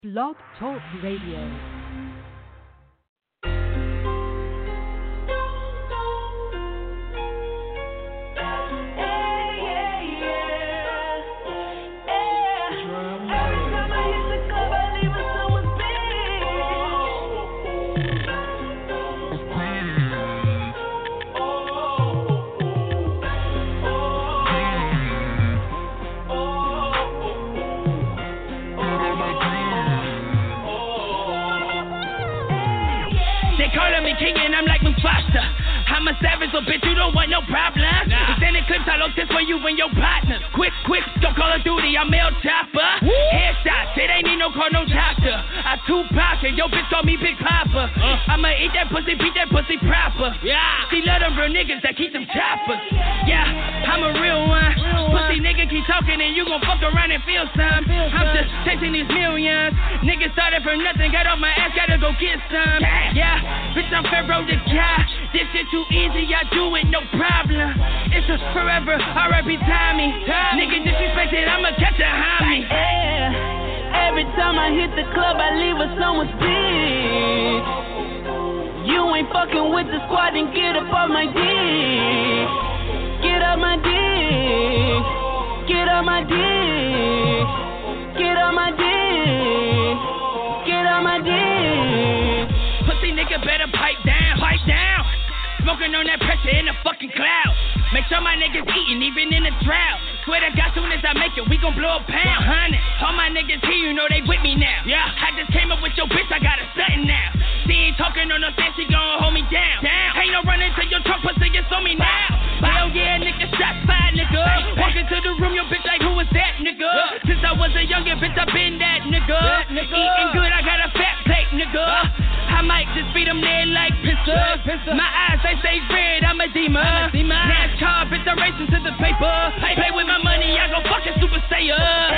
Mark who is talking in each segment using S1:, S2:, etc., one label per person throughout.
S1: Blog Talk Radio.
S2: King and I'm like Mufasa. I'm a savage, so bitch, you don't want no problem. Nah. Extended clips, I look this for you and your partner. Quick, don't Call of Duty, I'm El Chopper. Headshots, it ain't need no car, no doctor. I Tupac and yo bitch call me Big Papa. I'ma eat that pussy, beat that pussy proper. Yeah, she love them real niggas that keep them choppers. Yeah, I'm a real one. Pussy nigga keep talking and you gon' fuck around and feel some. I'm just chasing these millions. Niggas started from nothing, got off my ass, gotta go get some. Yeah, bitch, I'm Pharaoh the guy. This shit too easy, I do it, no problem. It's a forever, R.I.P. Tommy. Nigga disrespected, I'ma catch a homie.
S3: Yeah, every time I hit the club, I leave with someone's bitch. You ain't fucking with the squad, then get up on my dick. Get up my dick. Get up my dick. Get up my dick. Get up my dick.
S2: Pussy nigga better pipe down, pipe down. Smoking on that pressure in the fucking cloud. Make sure my niggas eating even in the drought. Swear to God, soon as I make it, we gon' blow a pound. 100. All my niggas here, you know they with me now. Yeah, I just came up with your bitch, I got a stuntin' now. She ain't talking on no sense, she gon' hold me down. Ain't no running to your trunk, pussy, it's on me now. Hell yeah, nigga, shot fired, nigga. Walk into the room, your bitch like, who is that, nigga? Since I was a youngin' bitch, I been that, nigga. Eating good, I got a fat plate, nigga. I might just feed them there like pistols. My eyes, they say red, I'm a demon. NASCAR, bitch, I'm racing to the paper. Play with my money, I go fucking Super Saiyan.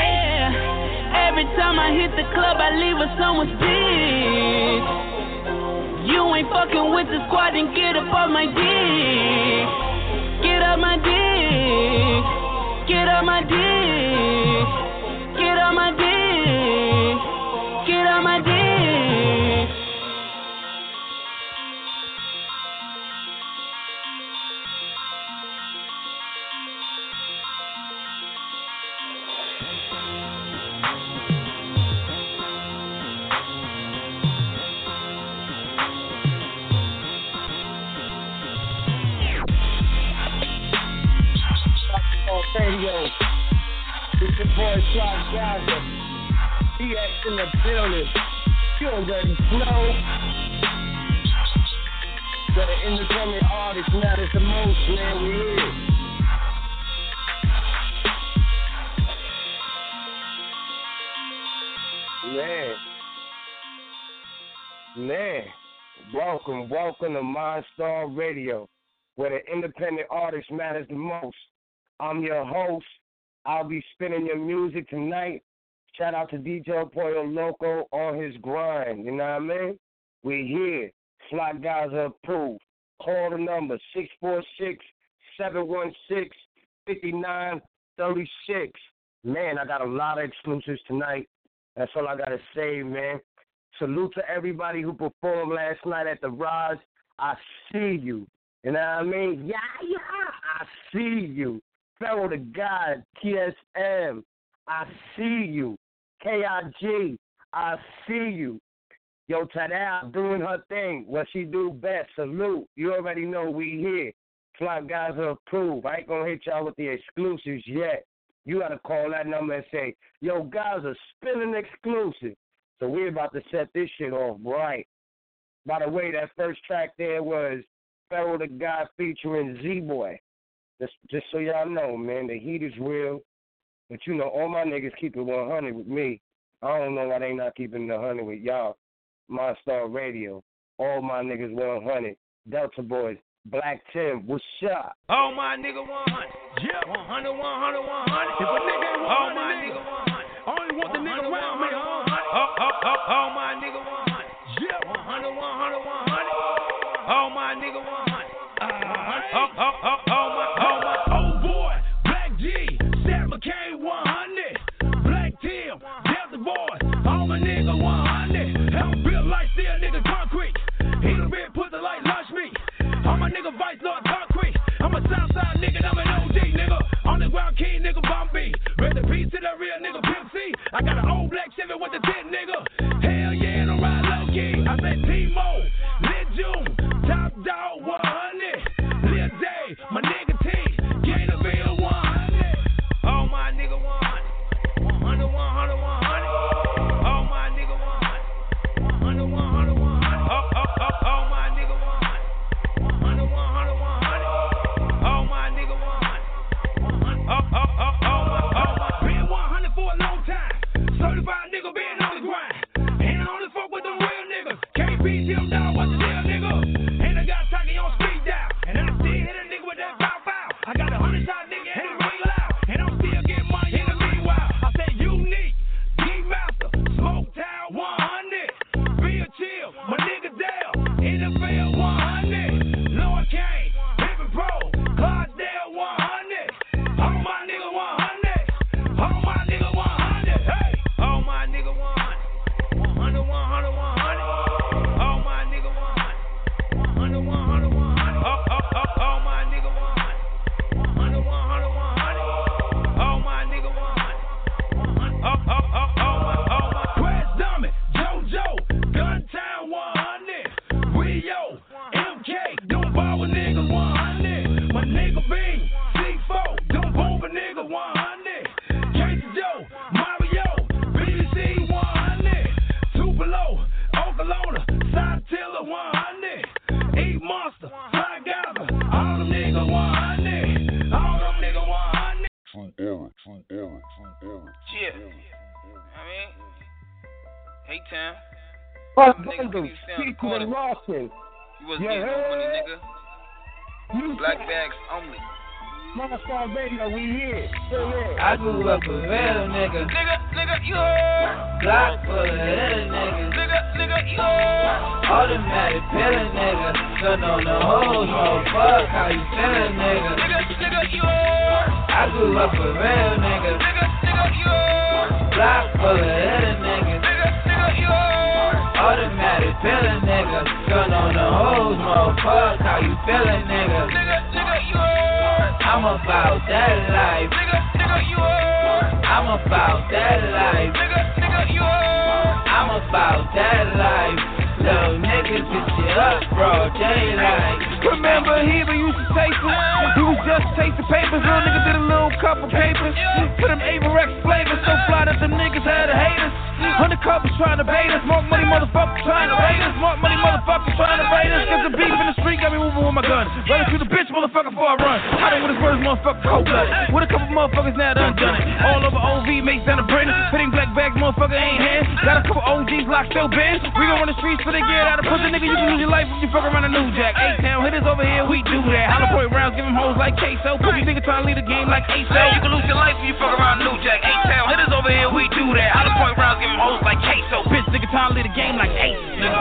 S3: Yeah, every time I hit the club, I leave with someone's bitch. You ain't fucking with the squad, then get up on my dick. Get up my dick. Get up my dick. Get up my dick. Get up my dick.
S4: Radio. It's your boy Sly Gaza. He acts in the building. You already flow. But the independent artist matters the most, man. We here. Man. Welcome to Mindstar Radio, where the independent artist matters the most. I'm your host. I'll be spinning your music tonight. Shout out to DJ Pollo Loco on his grind. You know what I mean? We here. Fly Gaza approved. Call the number 646-716-5936. Man, I got a lot of exclusives tonight. That's all I got to say, man. Salute to everybody who performed last night at the Raj. I see you. You know what I mean? Yeah. I see you. Pharaoh the God, TSM, I see you. KIG, I see you. Yo, Tadal doing her thing. What she do best. Salute. You already know we here. Fly Guys are approved. I ain't going to hit y'all with the exclusives yet. You got to call that number and say, yo, guys are spinning exclusive. So we're about to set this shit off right. By the way, that first track there was Pharaoh the God featuring Z-Boy. Just so y'all know, man, the heat is real. But, you know, all my niggas keep it 100 with me. I don't know why they not keeping it 100 with y'all. Mindstar Radio. All my niggas 100. Delta Boys. Black Tim. What's up?
S2: All my nigga 100. Yeah. 100. If a nigga ain't 100, all my nigga 100. I only want the nigga around me. All my nigga 100. Yeah. 100. All my nigga 100. Oh boy, Black G, Sam McCain 100, Black Tim, Delta Boys, all my niggas
S5: I'm built like steel, nigga, concrete. He done been pussy like lunch meat. All my nigga Vice Lord concrete. I'm a Southside nigga, I'm an OG nigga. On the ground king, nigga, Bombay. Rest in peace to the real nigga, Pimp C. I got an old black Chevy with the tent, nigga. Hell yeah, and I ride low key. I said T-Mo, Lil June, Top Dog 100. Lil Day, my nigga T, Gatorville 100. All my nigga 100. 100, 100, 100. All my nigga 100. 100, 100, 100. All my nigga 100. 100, 100, 100. All my nigga 100. 100. Been 100 for a long time. Certified nigga been on the grind. And I only fuck with them real niggas. Can't beat them down, what's the deal, nigga? And I got Taki on speed dial. And I still hit a nigga with that bow. I got a 100-shot nigga and it ring loud. And I'm still getting money in the meanwhile. I say unique, D-Master, Smoke Town 100. Real chill, my nigga Dale, NFL 100. Lord Kane, Pippin Pro, Clydesdale 100. All my nigga 100. All my nigga 100. Hey, all my nigga 100. 100, 100, 100. All my nigga 100. 100, 100, 100. All my nigga 100. 100, 100, 100. All my nigga 100. 100. Crash Dummy, JoJo, Gun Town 100. Rio, MK, don't bother nigga 100. My nigga Bean, C4, don't bother nigga 100. Casey Joe, Mario, BBC 100. Tupelo, Oklahoma, Side Tiller 100. Eat Monster, Fly Gather, all them nigga 100. All them nigga 100.
S6: Yeah. I mean, hey, Town.
S4: Fuck
S6: Nigga,
S4: Bundle,
S6: you stay on the
S4: Keith
S6: corner.
S4: and Lawson.
S6: You wasn't getting no money, nigga.
S4: You
S6: Black bags only.
S4: Monster Radio, we here. Still here.
S3: I grew up a real nigga.
S6: Nigga, you heard.
S3: Block full of little niggas.
S6: Nigga, you heard.
S3: Automatic pillin' nigga. Gun on the hose, motherfuck. How you feelin', nigga?
S6: Nigga, you heard.
S3: I grew up a real nigga.
S6: Nigga, you heard.
S3: Block full of little niggas.
S6: Nigga, you heard.
S3: Automatic pillin' nigga. Gun on the hose, motherfuck. How you feelin', nigga?
S6: Nigga, you heard.
S3: I'm about that life.
S6: Nigga, you heard.
S3: I'm about that life.
S6: Nigga, you heard.
S3: I'm about that life. Little niggas get shit up, bro. Daylight.
S5: Remember he used to taste it? He was just tasting papers. Little nigga did a little couple papers. Put them Averex flavors so fly that them niggas had to hate us. Undercovers trying to bait us. Mark money motherfuckers trying to raid us. Mark money motherfuckers trying to raid us. Cause the beef in the street got me moving with my gun. Running through the bitch motherfucker before I run. I done with his words motherfucker cold blooded. With a couple motherfuckers now done done it. All over OV, mates down the Brennan. Hitting black bags motherfucker ain't hand. Got a couple OGs locked still bend. We gon' run the streets for the get out of pussy nigga. You can lose your life if you fuck around a New Jack. A-Town hitters over here, we do that. Hollow point rounds, give them hoes like queso. Pussy nigga trying to lead the game like ASO. You can lose your life if you fuck around New Jack. A-Town hitters over here, we do that. Hollow point rounds, give them hoes like queso. Bitch nigga trying to lead the game like Ace.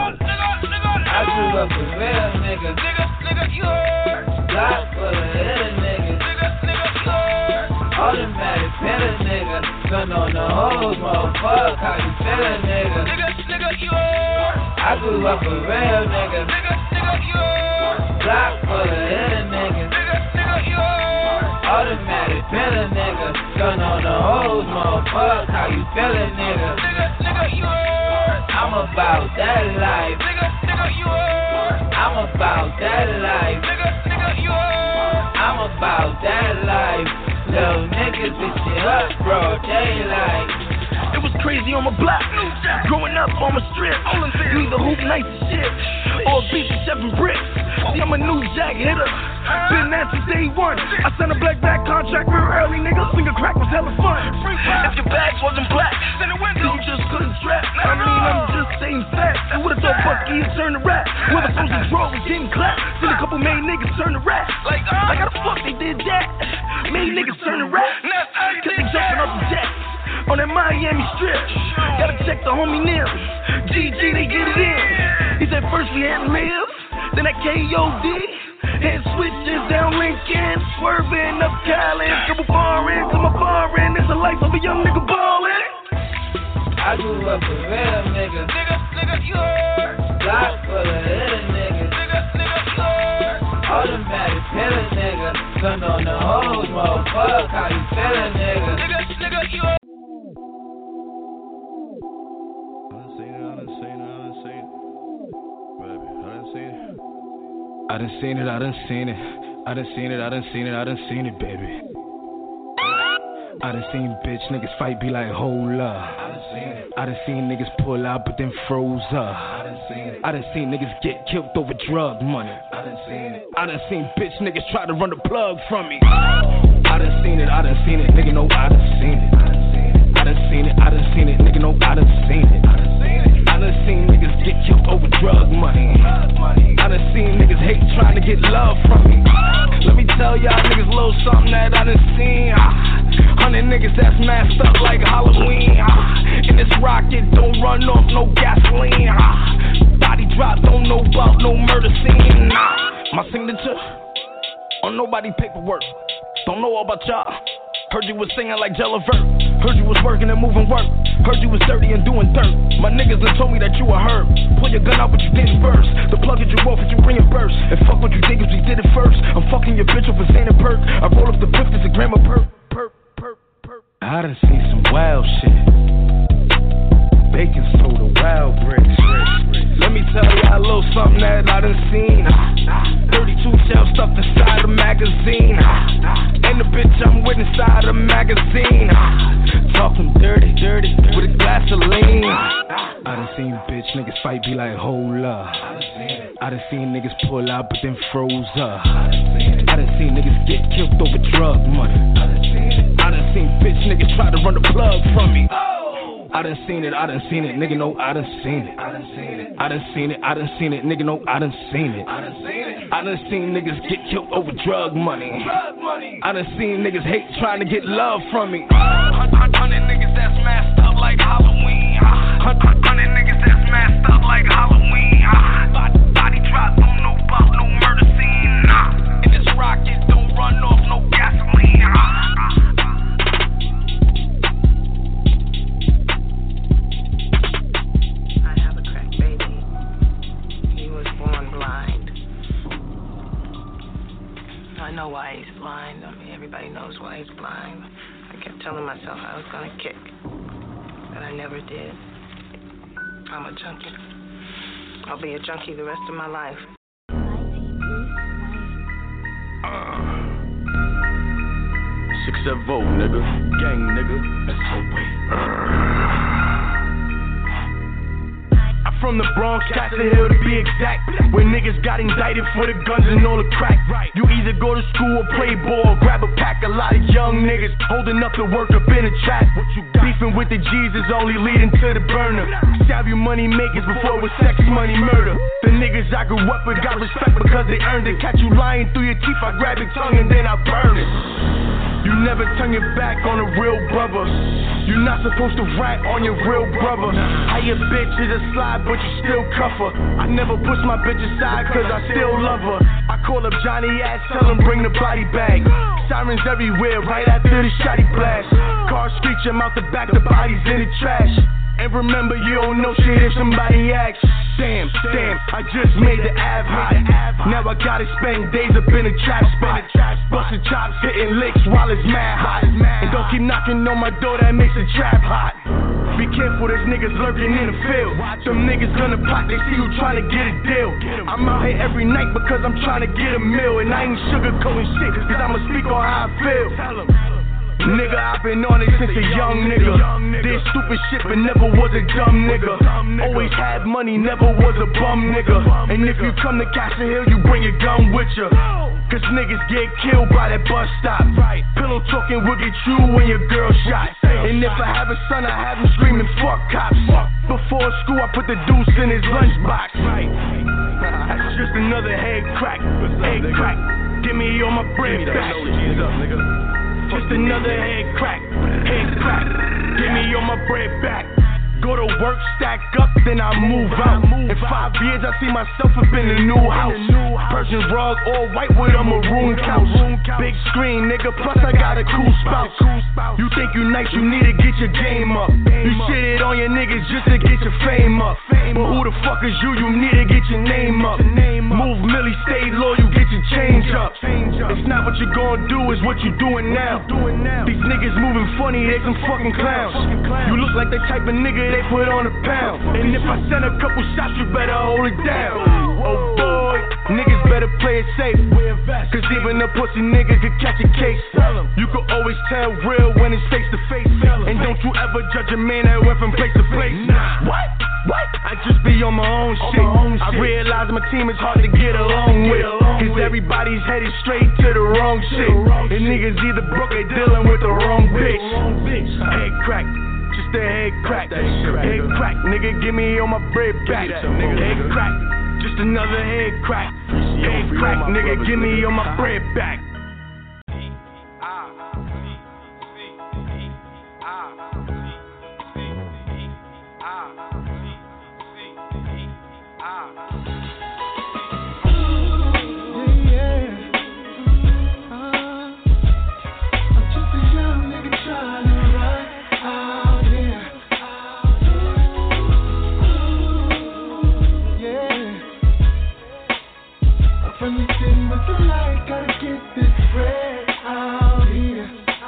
S3: I grew up a real nigga.
S6: Nigga, you heard.
S3: Block full of little niggas.
S6: Nigga, you heard.
S3: Automatic pillin' nigga. Gun on the hose, motherfuck. How you feelin', nigga?
S6: Nigga, you heard.
S3: I grew up a real nigga.
S6: Nigga, you heard.
S3: Block full of little niggas.
S6: Nigga, you heard.
S3: Automatic pillin' nigga. Gun on the hose, motherfuck. How you feelin', nigga?
S6: Nigga, you heard.
S3: I'm about that life.
S6: Nigga, you heard.
S3: I'm about that life.
S6: Nigga, you heard.
S3: I'm about that life. Little niggas get shit up, bro. Daylight.
S5: It was crazy on my block. Growing up on my strip. You either hoop nice as shit or beat the 7 bricks. See, I'm a New Jack hitter. Been that since day one. I signed a black bag contract real early, nigga. Finger crack was hella fun. If your bags wasn't black, then you just couldn't strap. I mean, I'm just saying facts. You would've thought Bucky had turned to rap. Whoever supposed to draw was getting clapped. Seen a couple made niggas turn to rap. Like how the fuck they did that? Made niggas turn to rap. Cause they jumping off the jets on that Miami strip. Gotta check the homie Neil. GG, they get it in. He said first we had to live, then that KOD. Head switches down Lincoln, swerving up Callan. Couple foreign, to my foreign. It's a life of a young nigga ballin'.
S3: I grew up a real nigga.
S6: Nigga, you
S7: Gun on the hoes, motherfucker. How you feelin', nigga?
S6: Nigga, you.
S5: I done seen it, baby. I done seen bitch niggas fight, be like, hold up. I done seen niggas pull out, but then froze up. I done seen niggas get killed over drug money. I done seen bitch niggas try to run the plug from me. I done seen it, nigga know I done seen it. I done seen it, nigga know I done seen it. I done seen niggas get killed over drug money. I done seen niggas hate trying to get love from me. Let me tell y'all niggas a little something that I done seen. 100 niggas that's masked up like Halloween. In this rocket, don't run off no gasoline. Body drop, don't know about no murder scene. My signature on nobody paperwork. Don't know all about y'all. Heard you was singing like Jellavert. Heard you was working and moving work. Heard you was dirty and doing dirt. My niggas done told me that you a herb. Pull your gun out but you didn't burst. The plug that you off but you reimburse. And fuck what you think if you did it first. I'm fucking your bitch up for saying a perk. I roll up the fifth, it's a gram of perk. I done seen some wild shit. Baking soda, wild bricks. Let me tell y'all a little something that I done seen. 32 shells stuffed inside a magazine. And the bitch I'm with inside a magazine. Talking dirty with a glass of lean. I done seen bitch niggas fight, be like, hold up. I done seen niggas pull out, but then froze up. I done seen niggas get killed over drug money. I done seen bitch niggas try to run the plug from me. I done seen it, nigga know I done seen it. I done seen it, nigga know I done seen it. I done seen niggas get killed over drug money. I done seen niggas hate trying to get love from me. 100 niggas that's masked up like Halloween. 100 niggas that's masked up like Halloween. Body drop, don't know about no murder scene. In this rocket, don't run off no gasoline.
S8: I know why he's blind. I mean, everybody knows why he's blind. I kept telling myself I was gonna kick, but I never did. I'm a junkie. I'll be a junkie the rest of my life.
S5: 670, nigga. Gang, nigga. SOB. From the Bronx, Castle Hill to be exact, where niggas got indicted for the guns and all the crack. You either go to school or play ball, grab a pack. A lot of young niggas holding up the work up in the trap. Beefing with the G's is only leading to the burner. Savvy money makers before it was sex, money, murder. The niggas I grew up with got respect because they earned it. Catch you lying through your teeth, I grab your tongue and then I burn it. You never turn your back on a real brother. You're not supposed to rat on your real brother. How your bitch is a slide, but you still cuff her. I never push my bitch aside, cause I still love her. I call up Johnny Ass, tell him bring the body bag. Sirens everywhere, right after the shotty blast. Cars screeching out the back, the body's in the trash. And remember, you don't know shit if somebody asks. Damn, I just made the Av hot. Now I gotta spend days up in a trap spot. Busting chops, hitting licks while it's mad hot. And don't keep knocking on my door, that makes the trap hot. Be careful, there's niggas lurking in the field. Some niggas gonna pop, they see you trying to get a deal. I'm out here every night because I'm trying to get a meal. And I ain't sugarcoating shit, cause I'ma speak on how I feel. Nigga, I've been on it since a young nigga. Did stupid shit but never was a dumb nigga. Always had money, never was a bum nigga. And if you come to Castle Hill, you bring your gun with ya. Cause niggas get killed by that bus stop. Pillow talking will get you when your girl shot. And if I have a son, I have him screaming fuck cops. Before school, I put the deuce in his lunchbox. That's just another head crack. Head crack. Give me all my bread back. Just another head crack, give me all my bread back. Go to work, stack up, then I move out. In 5 years, I see myself up in a new house. Persian rug, all white with a maroon couch. Big screen, nigga, plus I got a cool spout. You think you nice, you need to get your game up. You shitted on your niggas just to get your fame up. But who the fuck is you? You need to get your name up. Move Millie, stay loyal, get your change up. It's not what you gon' do, it's what you doing now. These niggas moving funny, they some fucking clowns. You look like the type of nigga they put on a pound. And if I send a couple shots, you better hold it down. Oh boy, niggas better play it safe. Cause even a pussy nigga could catch a case. You can always tell real when it's face to face. And don't you ever judge a man that went from place to place. What? I just be on my own shit. I realize my team is hard to get along with. Cause everybody's headed straight to the wrong shit. And niggas either broke or dealing with the wrong bitch. Head crack, just a head crack. Head crack, nigga, give me all my bread back. Head crack, just another head crack. Head crack, nigga, give me all my bread back.
S9: From the city with the light, gotta get this bread out here.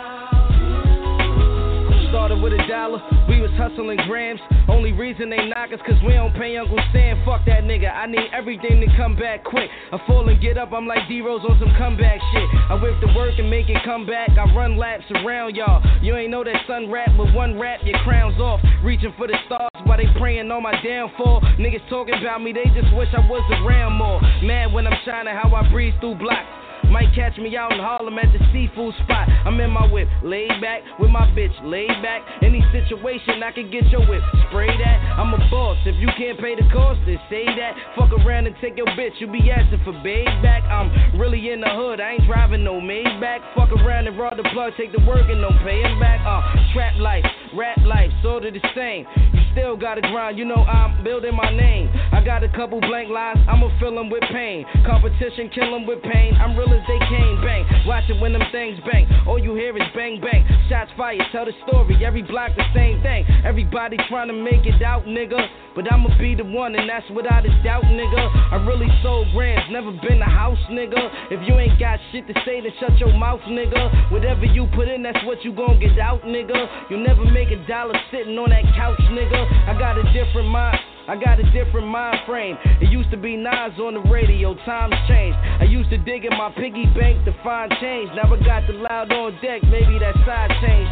S10: Started with $1, we was hustling grams. Only reason they knock us cause we don't pay Uncle Sam. Fuck that nigga, I need everything to come back quick. I fall and get up, I'm like D-Rose on some comeback shit. I whip the work and make it come back. I run laps around y'all. You ain't know that son rap, with one rap your crown's off. Reaching for the stars while they praying on my downfall. Niggas talking about me, they just wish I was around more. Mad when I'm shining, how I breeze through blocks. Might catch me out in Harlem at the seafood spot. I'm in my whip, laid back, with my bitch laid back. Any situation, I can get your whip, spray that. I'm a boss, if you can't pay the cost, then say that. Fuck around and take your bitch, you be asking for babe back. I'm really in the hood, I ain't driving no Maybach. Fuck around and rob the plug, take the work and don't pay him back. Trap life, rap life, sort of the same. You still gotta grind, you know I'm building my name. I got a couple blank lines, I'ma fill them with pain. Competition, kill them with pain. I'm real as they came, bang. Watch it when them things bang. All you hear is bang, bang. Shots fired, tell the story. Every block the same thing. Everybody trying to make it out, nigga. But I'ma be the one, and that's without a doubt, nigga. I really sold grams, never been a house, nigga. If you ain't got shit to say, then shut your mouth, nigga. Whatever you put in, that's what you gon' get out, nigga. You'll never make $1 sitting on that couch, nigga. I got a different mind. I got a different mind frame. It used to be Nas on the radio, times changed. I used to dig in my piggy bank to find change. Now I got the loud on deck, maybe that side change,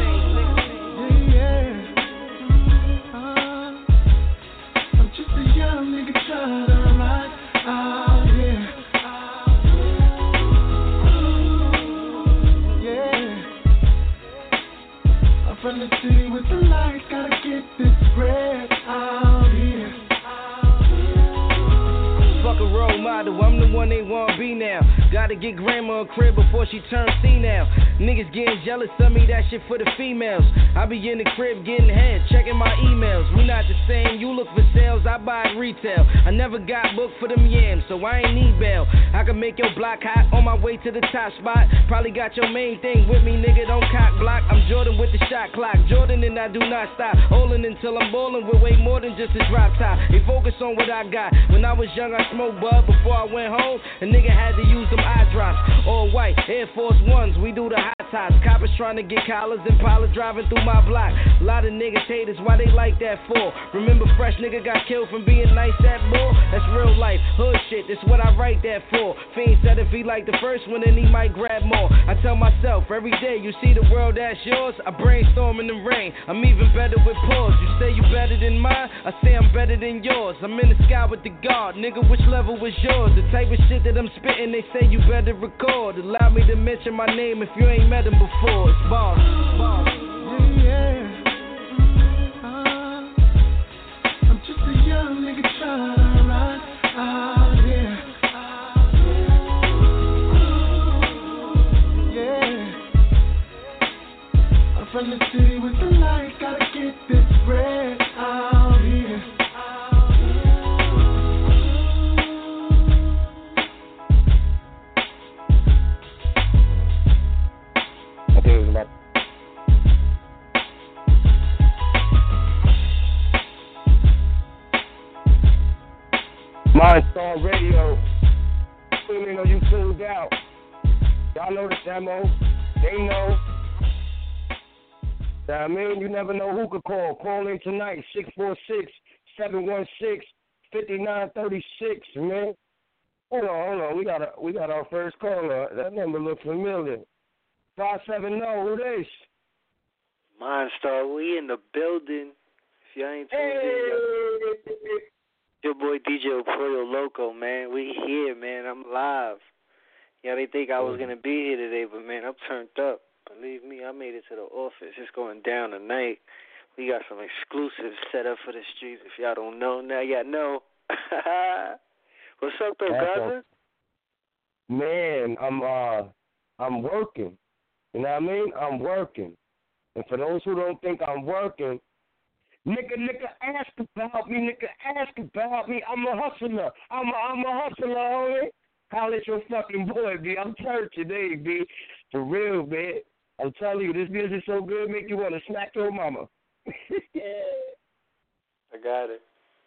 S9: Yeah. I'm just a young nigga trying to ride out here. Yeah. I'm from the city with the lights, gotta get this bread out here.
S10: Fuck a role model, I'm the one they wanna be now. Gotta get grandma a crib before she turns senile. Niggas getting jealous of me, that shit for the females. I be in the crib getting head, checking my emails. We not the same, you look for sales, I buy at retail. I never got booked for them yams, so I ain't need bail. I can make your block hot on my way to the top spot. Probably got your main thing with me, nigga, don't cock block. I'm Jordan with the shot clock, Jordan and I do not stop. Holding until I'm bowling with way more than just a drop top. They focus on what I got. When I was young, I smoked bud before I went home. A nigga had to use them eye drops. All white, Air Force Ones, we do the hot tops. Coppers trying to get collars and Impala driving through my block. A lot of niggas haters, why they like that for? Remember fresh nigga got killed from being nice at bull? That's real life, hood shit, that's what I write that for. Fiend said if he like the first one, then he might grab more. I tell myself, every day you see the world that's yours. I brainstorm in the rain, I'm even better with pause. You say you better than mine, I say I'm better than yours. I'm in the sky with the guard, nigga, which level was yours? The type of shit that I'm spitting, they say you better record. Allow me to mention my name if you ain't met him before. It's boss.
S9: Yeah. I'm just a young nigga trying to ride out here. Yeah. I'm from the city with the lights, gotta get this bread out here.
S4: Mindstorm Radio. Let me know you tuned out. Y'all know the demo. They know. I mean, you never know who could call. Call in tonight, 646-716-5936, man. Hold on. We got our first caller. That number looks familiar. 570, who this?
S11: Monster, we in the building. If y'all ain't tuned in, your boy DJ Pollo Loco, man. We here, man. I'm live. Yeah, they think I was going to be here today, but, man, I'm turned up. Believe me, I made it to the office. It's going down tonight. We got some exclusives set up for the streets. If y'all don't know, now y'all know. What's up, though, Gaza?
S4: Man, I'm working. You know what I mean? I'm working. And for those who don't think I'm working, nigga, ask about me. I'm a hustler. I'm a hustler, homie. Holla at your fucking boy, B. I'm church today, B. For real, man. I'm telling you, this music's so good, make you want to smack your mama.
S11: I got it.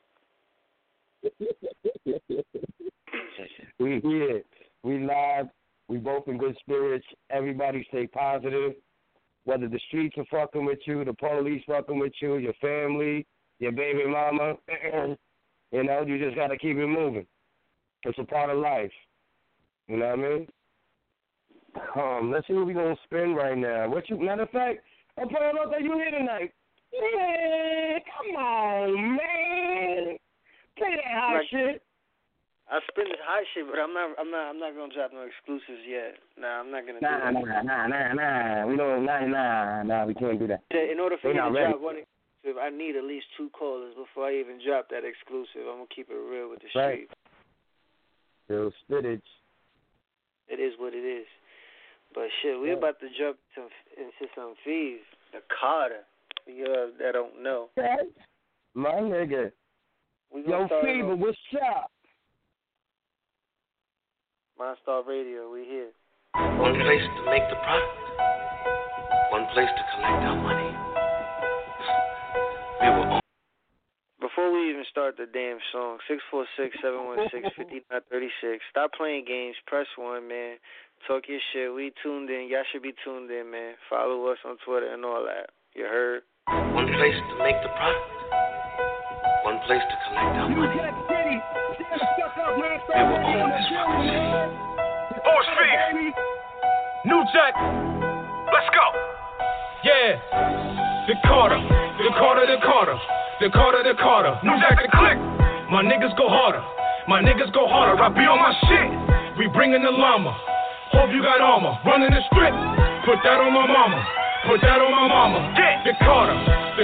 S4: We here. We live. We both in good spirits. Everybody stay positive. Whether the streets are fucking with you, the police fucking with you, your family, your baby mama, you know, you just got to keep it moving. It's a part of life. You know what I mean? Let's see what we're going to spin right now. Matter of fact, I'm playing out that you here tonight. Yeah, come on, man. Play that hot shit.
S11: I spin this hot shit, but I'm not gonna drop no exclusives yet. Nah, I'm not gonna do that.
S4: Nah. We don't. Nah. We can't do that.
S11: In order for me to drop one exclusive, I need at least 2 callers before I even drop that exclusive. I'm gonna keep it real with the street.
S4: Real spittage.
S11: It is what it is. But shit, we about to jump into some fees. The Carter. You that don't know.
S4: My nigga. Yo, Fever, what's up?
S11: Monster Radio, we here.
S12: One place to make the product. One place to collect our money. We were on.
S11: Before we even start the damn song, 646-716-5936. Stop playing games. Press 1, man. Talk your shit. We tuned in. Y'all should be tuned in, man. Follow us on Twitter and all that. You heard?
S12: One place to make the product. One place to collect our money. We will own this fucking city.
S5: Oh, Speed. New Jack. Let's go. Yeah. The Carter. New Jack the click. My niggas go harder. I be on my shit. We bringin' the llama. Hope you got armor. Running the strip. Put that on my mama. Yeah. The Carter.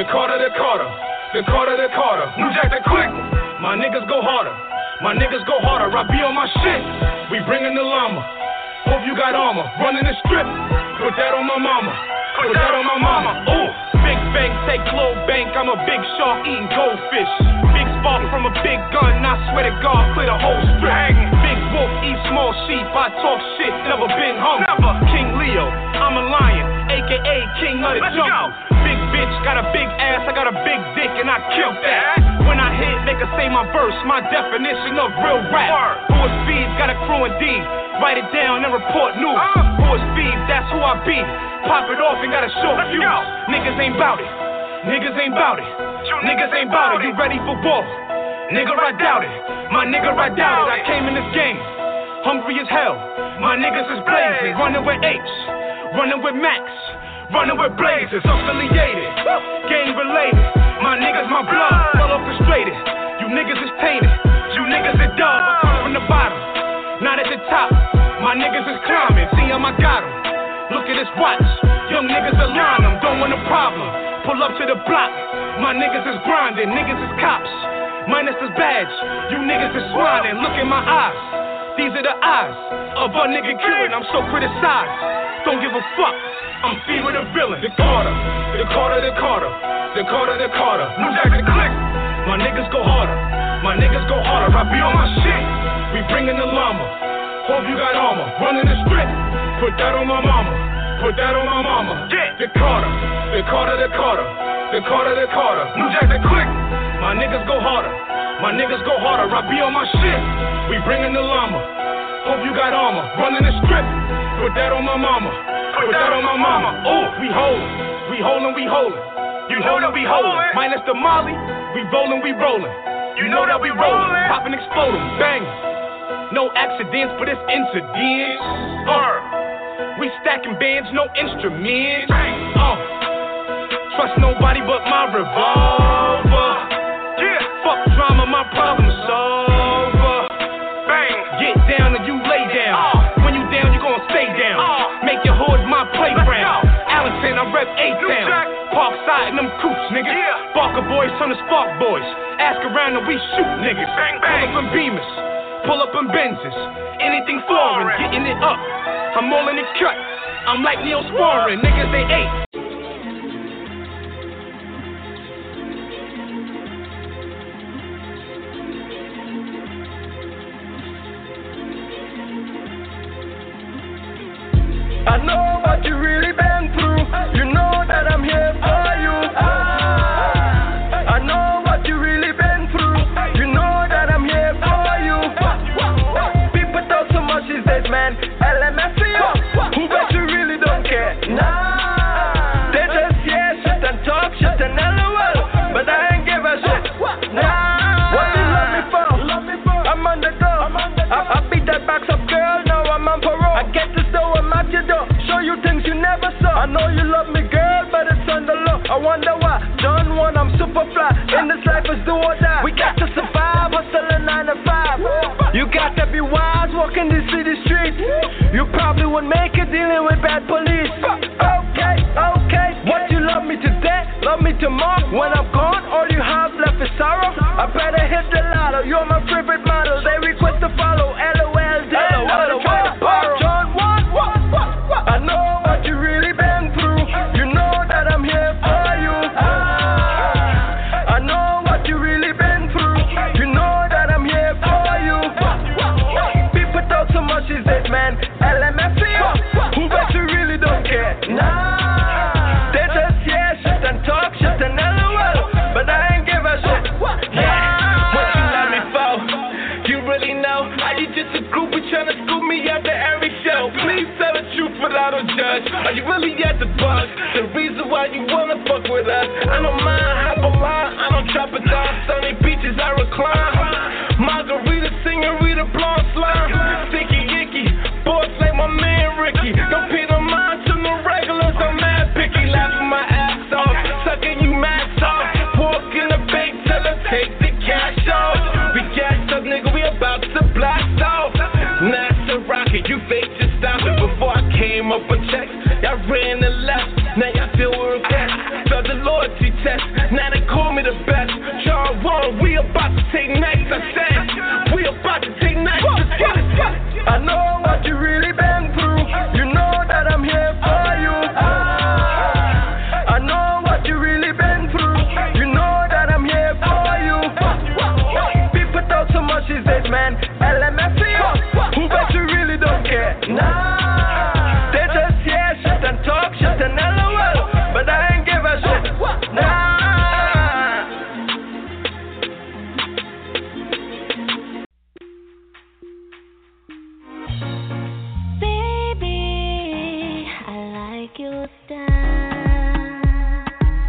S5: New Jack the click. My niggas go harder. I be on my shit. We bringin' the llama. Hope you got armor. Running the strip. Put that on my mama. Ooh. Big bank, take low bank. I'm a big shark eating goldfish. Big spark from a big gun. I swear to God, clear the whole strip. Big wolf, eat small sheep. I talk shit, never been humble. King Leo, I'm a lion, aka King of the jungle. Big bitch, got a big ass, I got a big dick, and I killed that. When I hit, they can say my verse, my definition of real rap. Who is Speed, got a crew and D. Write it down and report news. Who is Speed, that's who I be. Pop it off and got a short fuse. Niggas ain't bout it. You ready for war? Nigga, I doubt it. I came in this game hungry as hell. My niggas is blazing. Running with apes. Running with Max. Running with blazers. Affiliated. Gang related. My niggas, my blood. Well orchestrated. You niggas is tainted. You niggas is dumb. I come from the bottom. Not at the top. My niggas is climbing. See him, I got him. Look at this watch. Young niggas align them. Don't want a problem. Pull up to the block. My niggas is grinding. Niggas is cops. Minus his badge. You niggas is swine. Look in my eyes. These are the eyes of a nigga killing. I'm so criticized. Don't give a fuck. I'm feed with a villain. The Carter. New Jack the click. My niggas go harder. I be on my shit. We bringin' the llama. Hope you got armor. Running the strip. Put that on my mama. Yeah. The Carter. New Jack the click. My niggas go harder. I be on my shit. We bringin' the llama. Hope you got armor. Running the strip. Put that on my mama. Put that on my mama. Ooh, we holdin'. We holdin', we holdin'. You know that we holdin'. Minus the Molly, we rollin', we rollin'. You know that we rollin'. Pop and explode 'em, bang. No accidents for this incident. We stacking bands, no instruments. Trust nobody but my revolver. Fuck drama, my problem solver. Get down and you lay down. When you down, you gon' stay down. Make your hood my playground. Allenton, I rep A-Town. Parkside and them coops, niggas. Barker boys turn to Spark boys. Ask around and we shoot niggas. Pull up in Beamers, pull up in Benzes. Anything foreign, getting it up. I'm all in the cut. I'm like Neosporin, niggas they ate.
S13: I know what you really been through. You know that I'm here for you. I know what you really been through. You know that I'm here for you. People talk so much these days, man. LMFAO, who bet you really don't care? Nah, they just shit and talk shit and LOL, but I ain't give a shit. Nah, what you love me for? I'm on the go. I beat that box up, girl. Now I'm on parole. I get to show I'm at your door. Show you things you never saw. I know you love me, girl, but it's on the low. I wonder why. John 1, I'm super fly. In this life is do or die. We got to survive, hustling 9 to 5. You got to be wise, walking these city streets. You probably won't make it dealing with bad police. Okay, okay. What you love me today, love me tomorrow. When I'm gone, all you have left is sorrow. I better hit the lotto. You're my favorite model. They request to follow. LOL, dead. John 1. I know what you really been through. You know that I'm here for you. I know what you really been through. You know that I'm here for you. People talk so much these days, man. LMFAO, who bet you really don't care? Nah, they just shit and talk shit and LOL, but I ain't give a shit. Yeah, what you love me for? You really know? Are you just a groupie trying to scoop me after every show? Please tell the truth without a judge. Are you really at the bug? The reason why you wanna fuck with us? I don't mind half a line. I don't chop it down. Sunny beaches I recline. Margarita, senorita, blonde slime. Sticky icky, boys like my man Ricky. Don't pay no mind to no regulars. I'm mad picky, laughing my ass off, sucking you mad soft. Walk in the bank, tell her take the cash off. We gassed up, nigga, we about to blast off. NASA rocket, you fake just stop it. Before I came up with checks, y'all ran and left. Now y'all feel regret. Felt the loyalty test. Now they call me the best. John 1, we about to take next. I said, we about to take next. Let's get it. I know what you really been through. You know that I'm here for you. I know what you really been through. You know that I'm here for you. People talk so much these days, man. LMFAO, who bet you really don't care? Nah, they just shit and talk shit and LOL, but I ain't give a shit. Nah.
S14: Baby, I like your style.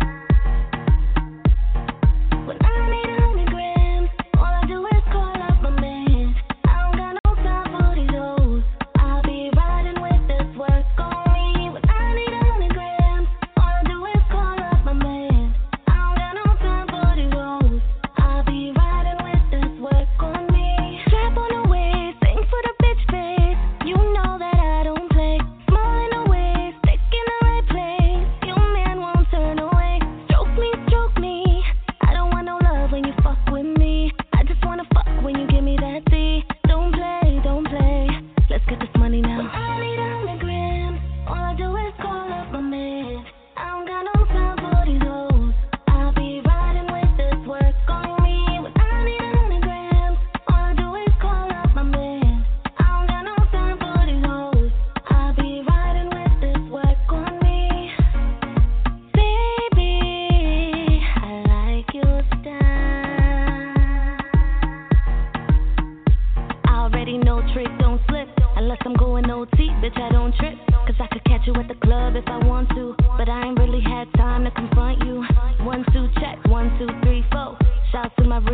S14: When I need 100 grams, all I do is call up my man. I don't got no time for these hoes. I'll be riding with this work on me. When I need 100 grams, all I do is call up my man. I don't got no time for these hoes. I'll be riding with this work on me. Strap on the waist, sing for the bitch face. You know that I don't play. Small in the waist, stick in the right place. Your man won't turn away. Stroke me. I don't want no love when you fuck with me. I just wanna fuck when you give me that D. Don't play. Let's get this money now. When I need 100 grams, all I do is call up my man. I don't got no time for these hoes. I'll be riding with this work on me. When I need 100 grams, all I do is call up my man. I don't got no time for these hoes. I'll be riding with this work on me. Baby, I like your style. I already know trick don't slip unless I'm going OT, bitch I don't trip.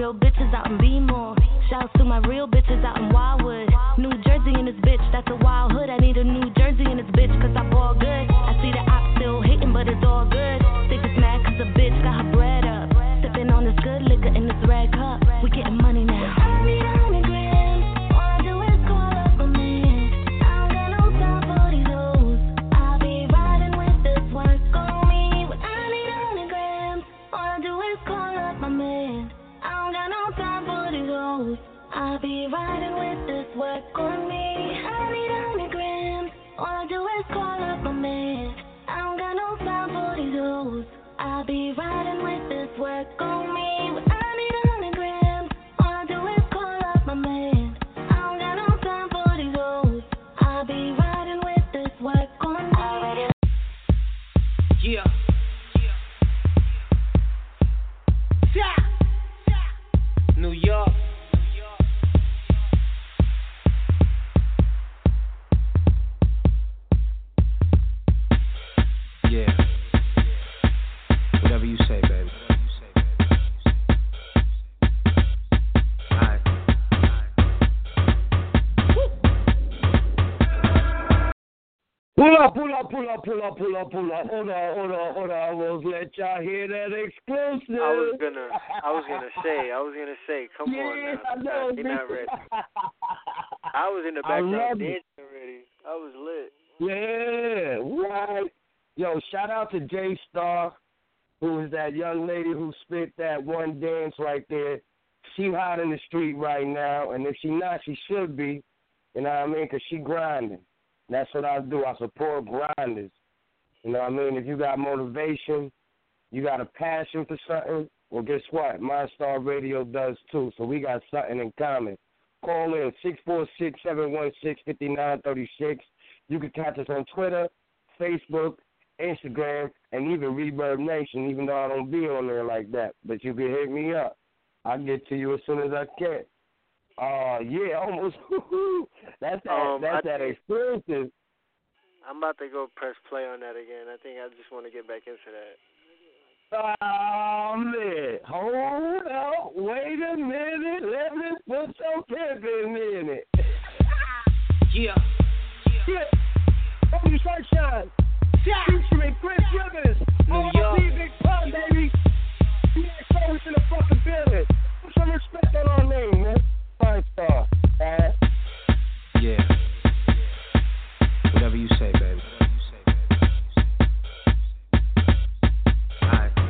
S14: real bitches out in B-More. Shouts to my real bitches out in Wildwood. New Jersey in this bitch, that's a wild hood. I need a New Jersey in this bitch, cause I ball good. I see the ops still hating, but it's all good. They just mad cause a bitch got her bread up. Sipping on this good liquor in this red cup. We getting money now. I need 100 grams. All I do is call up my man. I don't got no time for these hoes. I'll be riding with this work on me. When I need 100 grams. All I do is call up my man. I don't got no time for these hoes. I'll be riding with this work on me. I need 100 grams. All I do is call up my man. I don't got no time for these hoes. I'll be riding with this work on me. When I need 100 grams. All I do is call up my man. I don't got no time for these hoes. I'll be riding with this work on me.
S10: Yeah. New York. Yeah. Whatever you say, baby. Alright.
S4: Pull up. Hold on. I was let y'all hear that exclusive.
S11: I was gonna say, come on now. You're not ready. I was in the background dancing already. I was lit.
S4: Yeah, right. Yo, shout out to J Star, who is that young lady who spit that one dance right there. She hot in the street right now, and if she not, she should be. You know what I mean? Because she grinding. That's what I do. I support grinders. You know what I mean? If you got motivation, you got a passion for something, well, guess what? Mindstar Radio does too, so we got something in common. Call in 646-716-5936. You can catch us on Twitter, Facebook, Instagram, and even Reverb Nation, even though I don't be on there like that. But you can hit me up. I'll get to you as soon as I can. Yeah, almost. That's that exclusive.
S11: I'm about to go press play on that again. I think I just want to get back into that.
S4: Oh, man. Hold up. Wait a minute. Let me put some pimping in it.
S10: Yeah.
S4: Holy Sunshine. Featuring Chris Rivers.
S10: New York.
S4: Big Pun, baby. Yeah, always in the fucking building. Put some respect on our name, man. Mindstar.
S10: Yeah. Whatever you say, baby. Alright.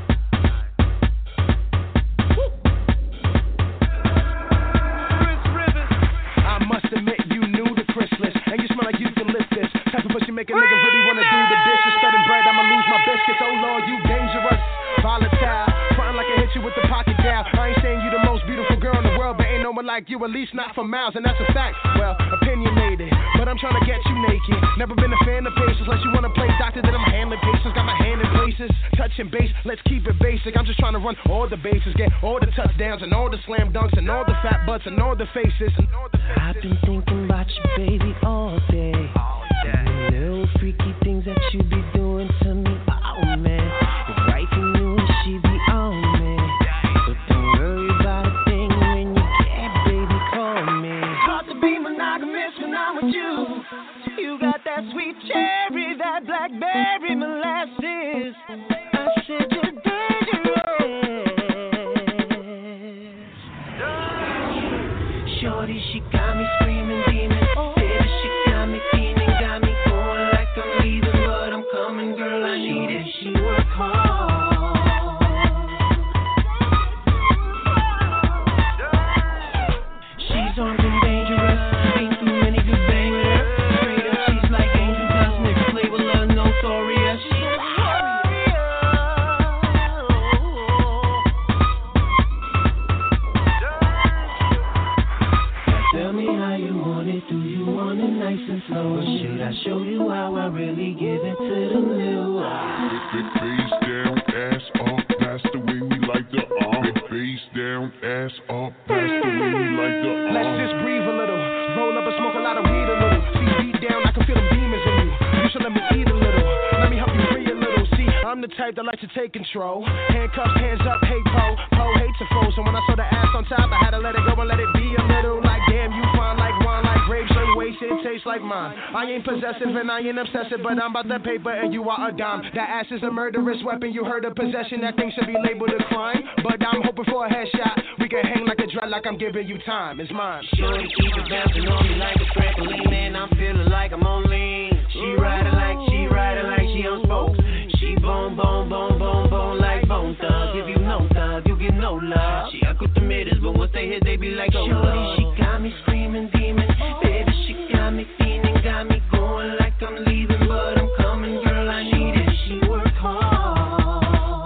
S10: Chris Rivers. I must admit you knew the Christmas, and you smell like you can lift this. Type of pussy make a nigga really wanna do the dishes. Spreading bread, I'ma lose my biscuits. Oh Lord, you dangerous, volatile. Frontin' like I hit you with the pocket down. I ain't saying you the most beautiful girl in the world, but ain't no one like you, at least not for miles, and that's a fact. Well, opinionated, but I'm trying to get you naked. Never been a fan of patience, unless you wanna play doctor, then I'm handling patients. Got my hand in places, touching base, let's keep it basic. I'm just trying to run all the bases, get all the touchdowns, and all the slam dunks, and all the fat butts, and all the faces.
S15: I've been thinking about you, baby, all day. The little freaky things that you be doing to me, oh man. If right from you, she be on me. But don't worry about a thing when you get, baby, call me. Hard to be monogamous when I'm with you. You got that sweet cherry, that blackberry molasses. I said you're dangerous. Shorty, she got me screaming demon. Baby, she got me feeling, got me going like I'm leaving, but I'm coming, girl. I need it. She work hard. She's armed and dangerous. Ain't too many good bang with her. Straight up, she's like Angel Dust. Nigga play with her, no sorry. She's a Tell me how you want it. Do you want it nice and slow? Or should I show you how I really give it to the new?
S16: Face down, ass up, that's the way we like the face down, ass up, that's the way we like the
S10: Let's just breathe a little, roll up and smoke a lot of weed a little. See, beat down, I can feel them demons in you. You should let me eat a little, let me help you free a little. See, I'm the type that likes to take control. Handcuffs, hands up, hate po hates a fool. So when I saw the ass on top, I had to let it go and let it be a little. Like damn, you fine like wine, like grapes and wasted, tastes like mine. I ain't possessive and I ain't obsessive, but I'm about the paper and you are a dime. That ass is a murderous weapon. You heard of possession, that thing should be labeled a crime. But I'm hoping for a headshot. We can hang like a drought, like I'm giving you time. It's mine.
S15: Shorty keep it bouncing on me like a trampoline, and I'm feeling like I'm on lean. She riding like she on spokes. She bone like Bone Thug. If you know thug, you get no love. She up with the mitters, but once they hit, they be like, oh, shorty, she got me screaming demon. Baby, she got me fiending, got me going like I'm leaving, but I'm coming, girl, I need it. She work hard.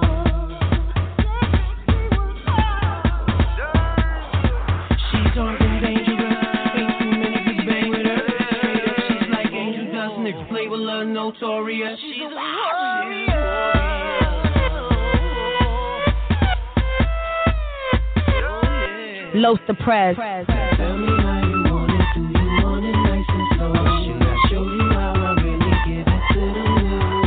S15: She's talking dangerous, ain't too many bitches bang with her. Straight up, she's like Angel Dust, niggas play with her, notorious. She's a warrior.
S1: Los the Press.
S15: Tell me how you want it, do you want it nice and slow? Should I show you how I really give it to you?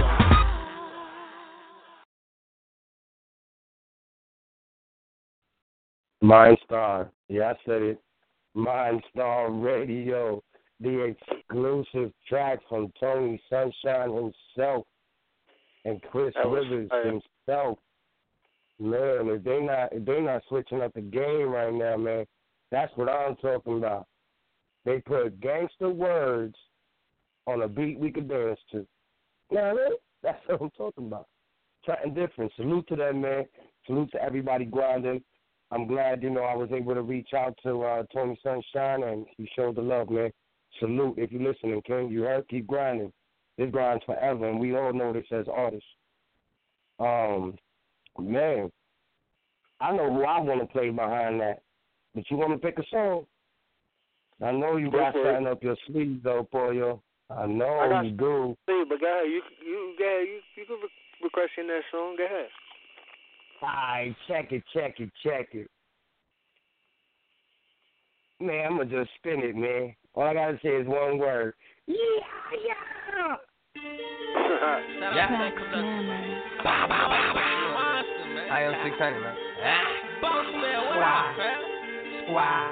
S4: Mindstar. Yeah, I said it. Mindstar Radio. The exclusive track from Tony Sunshine himself and Chris Rivers himself. Man, if they not switching up the game right now, man, that's what I'm talking about. They put gangster words on a beat we could dance to. Now, that's what I'm talking about. Something different. Salute to them, man. Salute to everybody grinding. I'm glad, I was able to reach out to Tony Sunshine, and he showed the love, man. Salute if you're listening, King. You heard? Keep grinding. This grinds forever, and we all know this as artists. Man, I know who I want to play behind that. But you want to pick a song? I know you got something up your sleeve, though, Pollo. I know you do.
S11: But go ahead, you can request in that song. Go ahead.
S4: All right, check it. Man, I'm going to just spin it, man. All I got to say is one word. Yeah.
S17: I am 600, man.
S2: Squad.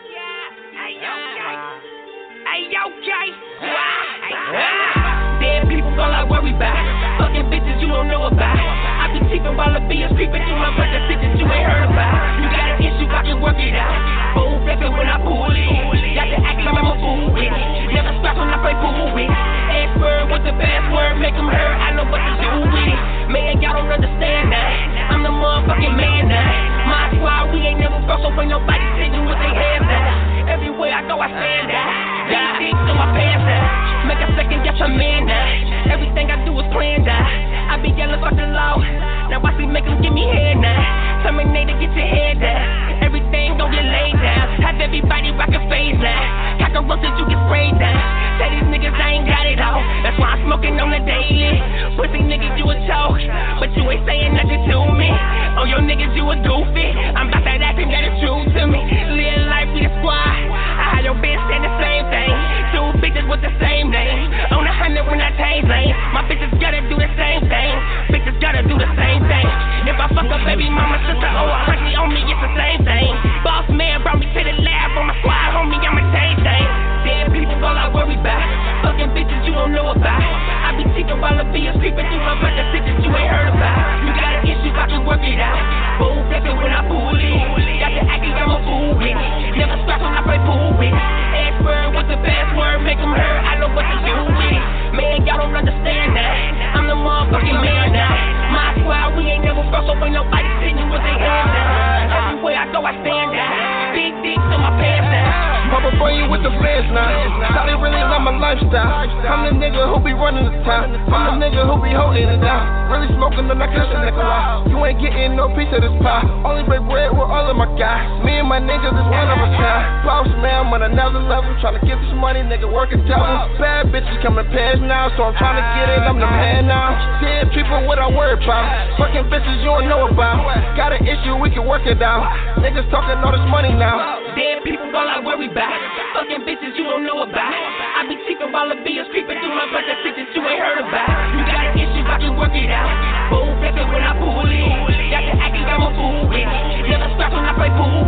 S2: Dead people all I worry about. Fucking bitches you don't know about. I be teeping while the BS creeping through my bunch of bitches you ain't heard about. You got an issue, I can work it out. Bold flipping when I pull it. Got to act like I'm a fool with it. Never scratch when I play pool with it. Expert with the best word, make them hurt. I know what to do with it. Man, y'all don't understand that. I'm the motherfucking man now. My squad, we ain't never broke, so when nobody sitting with their hands out. Everywhere I go, I stand out. Got things in my pants out. Make a second, get your man now. Everything I do is planned out. I be yelling for the law. Now I see make them give me head now. Terminator, get your head down. Everything gon' get laid down. Have everybody rockin' phase now. Cockroaches, you get sprayed down. Tell these niggas I ain't got it all. That's why I'm smoking on the daily. Pussy niggas, you a joke, but you ain't saying nothing to me. Oh, your niggas, you a goofy. I'm about that acting that is true to me. Live life, be the squad. I had your bitch saying the same thing. Two bitches with the same name. On 100 when I change lanes. My bitches gotta do the same thing. Bitches gotta do the same thing. If I fuck a baby mama, sister, or a honey on me, it's the same thing. Boss man brought me to the lab on my squad, homie, I'ma change things. Dead people all I worry about. Fucking bitches you don't know about. I be teaching while the BS creeping through my bunch of bitches you ain't heard about. You got an issue, I can work it out. Bold flipping when I pull it. Got to act like I'm a fool with it. Never scratch when I play pool with it. Expert with the best word, make them hurt. I know what to do with it. Man, y'all don't understand that. I'm the motherfucking man now. My squad, we ain't never broke, so when nobody sitting with their hands down. Everywhere I go, I stand out. Big dicks in my pants now.
S13: Papa bring you with the fans now. How they really love my lifestyle. I'm the nigga who be running the town. I'm the nigga who be holding it down. Really smoking the necklace and Nikolai. You ain't getting no piece of this pie. Only break bread with all of my guys. Me and my niggas is one of a kind. Boss man on another level. Tryna get this money, nigga working double. Bad bitches coming past now, so I'm tryna get it. I'm the man now. Dead people, what I worry about. Fucking bitches you don't know about. Got an issue, we can work it out. Niggas talking all this money now.
S2: Dead people, all I worry about. Fucking bitches you don't know about. I be cheaping while the BS creeping through my bunch of bitches you ain't heard about. You got an issue, I can work it out. Bold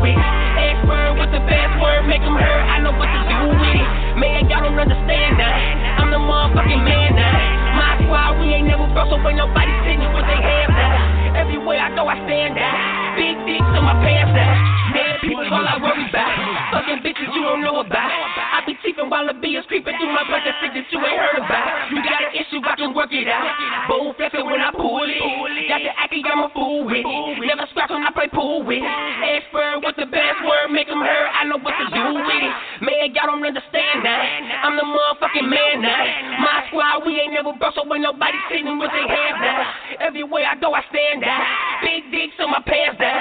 S2: it. X-word, what's the best word? Make them hurt, I know what to do with it. Man, y'all don't understand that. I'm the motherfucking man now. My squad, we ain't never broke, so ain't nobody sitting with their hands now. Everywhere I go, I stand out. Big dicks on my pants now. Dead people, all I worry about. Fucking bitches you don't know about. I be teeping while the B is creeping through my blood, that shit that you ain't heard about. You got an issue, I can work it out. Bold flipping when I pull it. Got the acting, I'm a fool with it. Never scratch when I play pool with it. Expert, what's the best word? Make them hurt, I know what to do with it. Man, y'all don't understand that. I'm the motherfucking man now. My squad, we ain't never broke, so ain't nobody sitting with their hands down. Everywhere I go, I stand out. Big dicks on my pants down.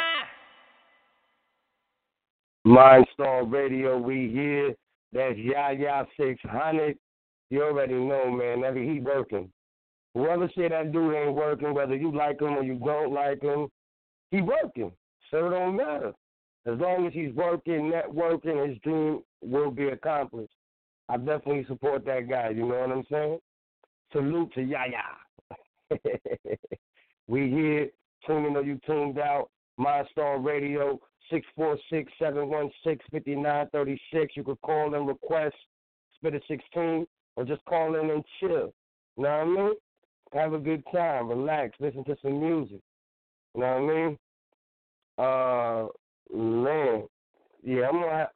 S4: Mindstorm Radio, we here. That's Yaya 600. You already know, man. He working. Whoever say that dude ain't working, whether you like him or you don't like him, he working. So it don't matter. As long as he's working, networking, his dream will be accomplished. I definitely support that guy. You know what I'm saying? Salute to Yaya. We here. Tuning or you tuned out. Mindstorm Radio. 646-716-5936. You could call and request Spitter 16 or just call in and chill. You know what I mean? Have a good time, relax, listen to some music. You know what I mean? Man, yeah,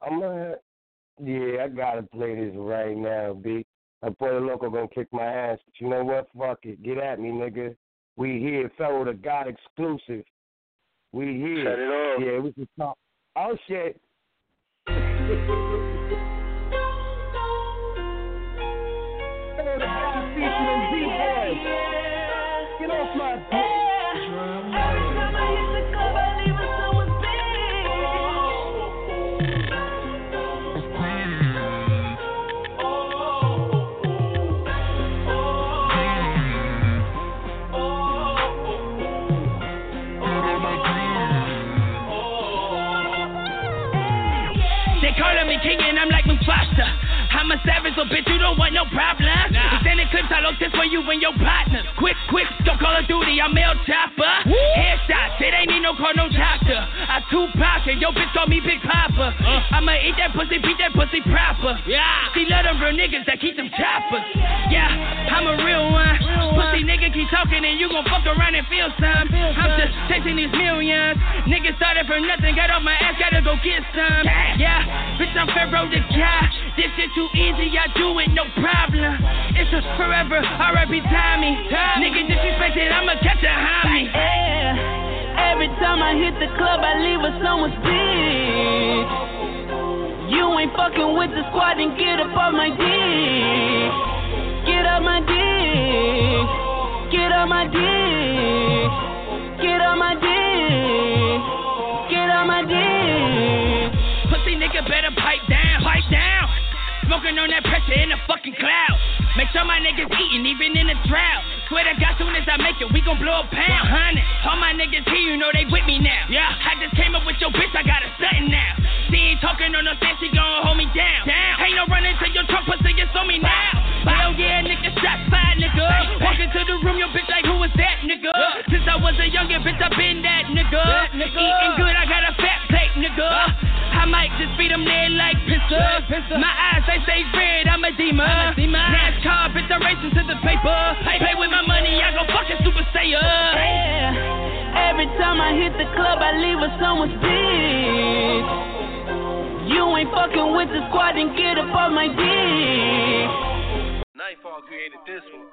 S4: I gotta play this right now, B. I'm Puerto Loco gonna kick my ass, but you know what? Fuck it, get at me, nigga. We here, Fellow to God exclusive. We here.
S11: Shut it off.
S4: Yeah, we can talk. Oh, shit. Get off my dick. Every time I hit the club, I leave with someone's
S2: calling me king and I'm like Mufasa. I'm a savage, so bitch, you don't want no problems. Nah. Sending clips, I look this for you and your partners. Quick, don't Call of Duty, I'm El Chopper. Headshots, it ain't need no call, no doctor. I Tupac and yo bitch call me Big Papa. I'ma eat that pussy, beat that pussy proper. Yeah, she love them real niggas that keep them choppers. Yeah, I'm a real one. Pussy nigga keep talking and you gon' fuck around and feel some. I'm just chasing these millions. Niggas started from nothing, got off my ass, gotta go get some. Yeah, bitch, I'm Pharaoh the guy. This shit too easy, I do it, no problem. It's just forever, R.I.P. Tommy. Nigga disrespected, I'ma catch a homie.
S3: Yeah. Every time I hit the club, I leave with someone's dick. You ain't fucking with the squad and get up on my dick. Get up my dick. Get up my dick. Get up my dick. Get up my dick.
S2: Pussy nigga better pipe down, pipe down. Smoking on that pressure in the fucking cloud. Make sure my niggas eating even in the drought. Swear to God, soon as I make it, we gon' blow a pound. 100. All my niggas here, you know they with me now. Yeah, I just came up with your bitch, I got a stuntin' now. She ain't talking on no stand, she gon' hold me down. Ain't no running to your trunk, pussy, it's on me now. Hell yeah, nigga, shot fired, nigga. Walk into the room, your bitch like, who was that, nigga? Since I was a youngin' bitch, I been that, nigga. Eating good, I got a fat plate, nigga. I might just beat them there like pistols. My eyes, they say red, I'm a demon. NASCAR, bitch, I'm racing to the paper. Play with my money, I go fucking Super Saiyan.
S3: Yeah. Every time I hit the club, I leave with someone's dick. You ain't fucking with the squad and get up on my dick.
S12: Nightfall created this one.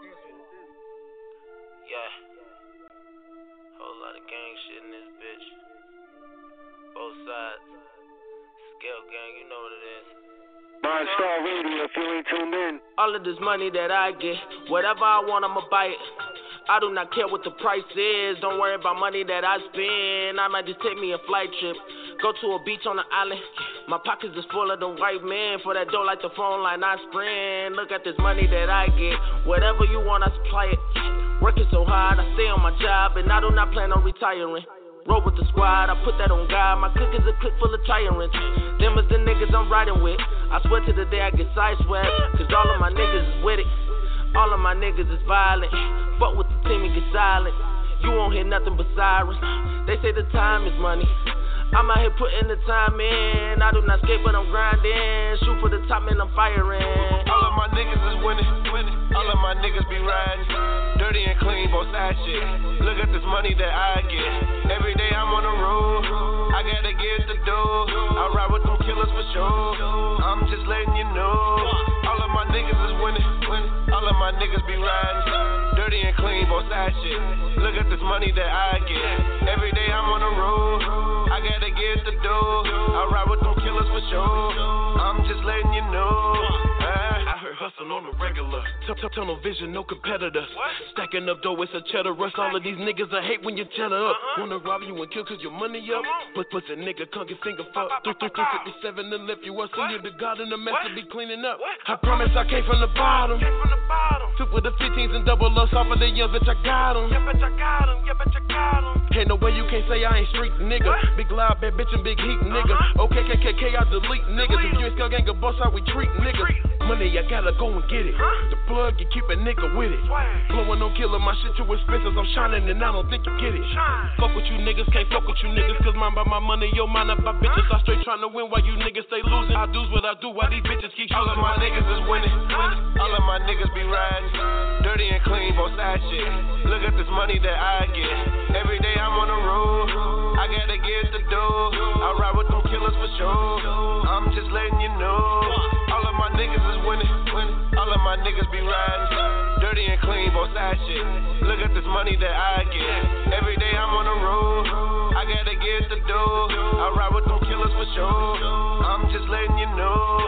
S12: Yeah. Whole lot of gang shit in this bitch. Both sides. Scale gang, you know what it is.
S11: Mindstorm Radio, if you ain't tuned in.
S10: All of this money that I get, whatever I want, I'ma buy it. I do not care what the price is. Don't worry about money that I spend. I might just take me a flight trip. Go to a beach on the island. My pockets is full of the white men. For that dough like the phone line I sprint. Look at this money that I get. Whatever you want, I supply it. Working so hard, I stay on my job. And I do not plan on retiring. Roll with the squad, I put that on God. My clique is a clique full of tyrants. Them is the niggas I'm riding with. I swear to the day I get sideswept. Cause all of my niggas is with it. All of my niggas is violent. Fuck with the team and get silent. You won't hear nothing but sirens. They say the time is money. I'm out here putting the time in. I do not skate, but I'm grinding. Shoot for the top, man, I'm firing.
S17: All of my niggas is winning. All of my niggas be riding. Dirty and clean, both side shit. Look at this money that I get. Every day I'm on the road. I gotta get the dough. I ride with them killers for sure. I'm just letting you know. All of my niggas is winning. All of my niggas be riding. Dirty and clean, both side shit. Look at this money that I get. Every day I'm on the road. I gotta get the dough. I ride with them killers for sure. I'm just letting you know.
S18: I heard hustle on the regular. Tunnel vision, no competitor. Stacking up dough, it's a cheddar rush. All of these niggas I hate when you cheddar up. Wanna rob you and kill cause your money up. Put a nigga, can't get finger fucked. 357 to lift you up. Send you the God in the mess to be cleaning up. I promise I came from the bottom. Took with the 15s and double ups off of the young bitch, I got em. Ain't no way you can't say I ain't street nigga. Big loud, bad bitch and big heat nigga. Okay, KKK, I delete niggas. If you ain't Skull Gang, a boss, how we treat niggas. Money, I gotta go and get it. The plug, you keep a nigga with it. Blowing on killer, my shit too expensive. I'm shining and I don't think you get it. Fuck with you niggas, can't fuck with you niggas. Cause mine by my money, your mind about bitches. I straight trying to win while you niggas stay losing. I do's what I do while these bitches keep shooting.
S17: All of my niggas is winning. All of my niggas be riding. Dirty and clean, both side shit. Look at this money that I get. Every day I'm on the road. I gotta get the dough. I ride with them killers for sure. I'm just letting you know. All of my niggas is winning. All of my niggas be riding. Dirty and clean, both side shit. Look at this money that I get. Every day I'm on the road. I gotta get the dough. I ride with them killers for sure. I'm just letting you know.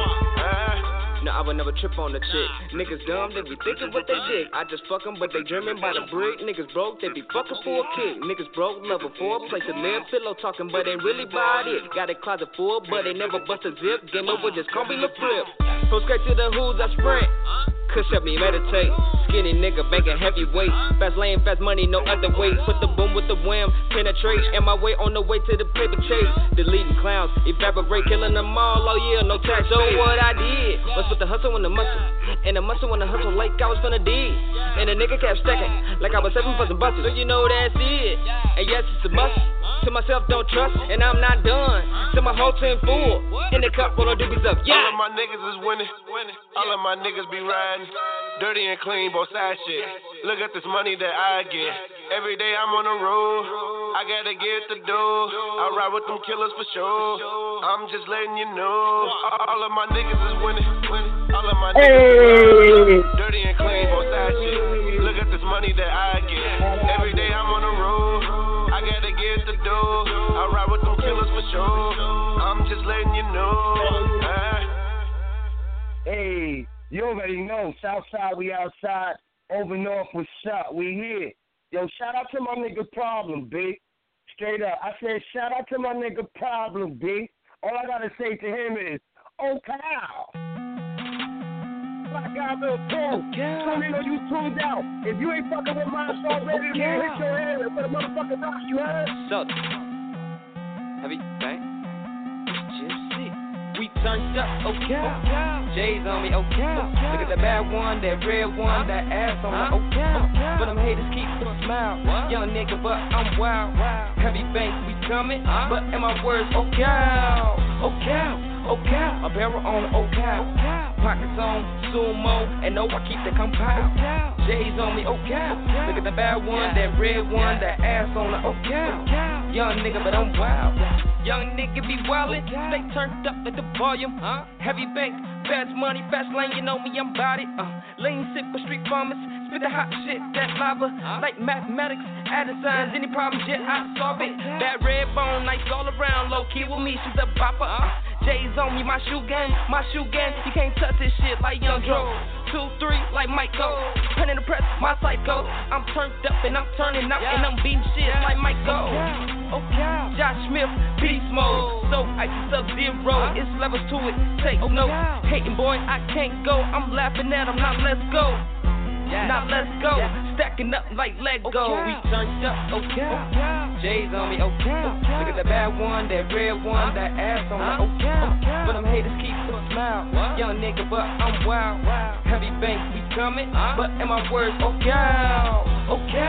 S10: No, I would never trip on the chick. Niggas dumb, they be thinking what they dick. I just fuck them, but they dreaming by the brick. Niggas broke, they be fucking for a kick. Niggas broke, level 4, place to live. Pillow talking, but ain't really about it. Got a closet full, but they never bust a zip. Game over, just call me the flip. Go straight to the who's, I sprint. Kush help me meditate. Skinny nigga banking heavyweight. Fast lane, fast money, no other way. Put the boom with the wham, penetrate. And my way on the way to the paper chase. Deleting clowns, evaporate, killing them all. Oh yeah, no tax. So what I did was put the hustle in the muscle. And the muscle in the hustle like I was finna dig. And the nigga kept stacking like I was 7 for some buses. So you know that's it. And yes, it's a must. To myself, don't trust, and I'm not done. To my whole team full. In the cup, roll on doobies up. Yeah.
S17: All of my niggas is winning. All of my niggas be riding. Dirty and clean, both side shit. Look at this money that I get. Every day I'm on the road. I gotta get the dough. I ride with them killers for sure. I'm just letting you know. All of my niggas is winning. All of my niggas be riding. Dirty and clean, both side shit. Look at this money that I get. Every day I'm on the road. I gotta get the dough. I ride with them killers for sure. I'm just letting you know.
S4: Hey, you already know. Southside, we outside. Over north, what's up? We here. Yo, shout out to my nigga Problem, B. Straight up. I said, shout out to my nigga Problem, B. All I gotta say to him is, oh, cow. I got a little tune. Let me know you tuned out. If you ain't fucking with my song, baby, man, hit your head with a motherfucking rock, you heard?
S10: So, heavy bang. We turned up, okay. J's on me, okay. Look at that bad one, that red one, that ass on me, okay. But them haters keep a smile. Young nigga, but I'm wild. Heavy banks, we coming, but in my words, okay. A barrel on, okay. Pockets on, sumo, and no, I keep the compound. J's on me, okay. Look at the bad one, that red one, that ass on it, okay. Young nigga, but I'm wild. Young nigga be wildin', stay turned up at the volume. Heavy bank, fast money, fast lane, you know me, I'm bout it. Lean sip for street farmers, spit the hot shit, that lava. Like mathematics, added signs, any problems, yet I solve it. That red bone, nice all around, low key with me, she's a bopper. J's on me, my shoe game, you can't touch this shit like Young Dro. 2-3 like Michael, pen in the press, my psycho. I'm turned up and I'm turning up and I'm beating shit like Michael. Josh Smith, beast mode, so icy Sub-Zero, it's levels to it, take note. Hating boy, I can't go, I'm laughing at him, now let's go. Now let's go, stacking up like Lego. We turned up, okay. J's on me, okay. Look at the bad one, that red one, that ass on me, okay. But them haters keep a smile. Young nigga, but I'm wild. Heavy banks, we coming, but in my words, okay.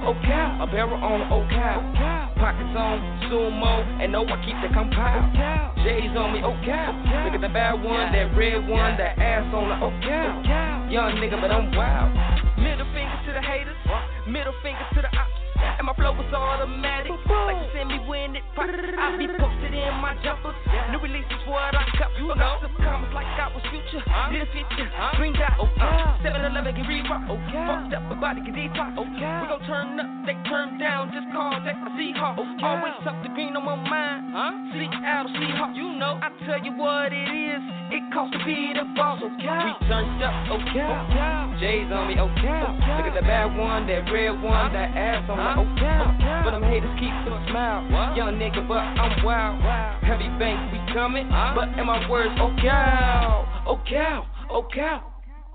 S10: oh cow. A barrel on, oh cow. Pockets on, sumo, and no, I keep the compound. J's on me, oh cow. Look at the bad one, that red one, that ass on the, oh cow. Young nigga, but I'm wild. Middle finger to the haters, middle finger to the ops. And my flow was automatic, like you send me when it pop. I be posted in my jumpers, new releases what I got. You know, some comments like I was future, didn't fit you. Green dot, 7-Eleven can re-rock. Fucked up, my body can detox. We gon' turn up, they turn down, just call that a Seahawk. Always up the green on my mind, Seattle Seahawk. You know, I tell you what it is, it costs to be the boss. We turned up, J's on me, Look at the bad one, that red one, that ass on me. But them haters keep the smile. Young nigga, but I'm wild. Heavy bank, we coming. But in my words, oh cow.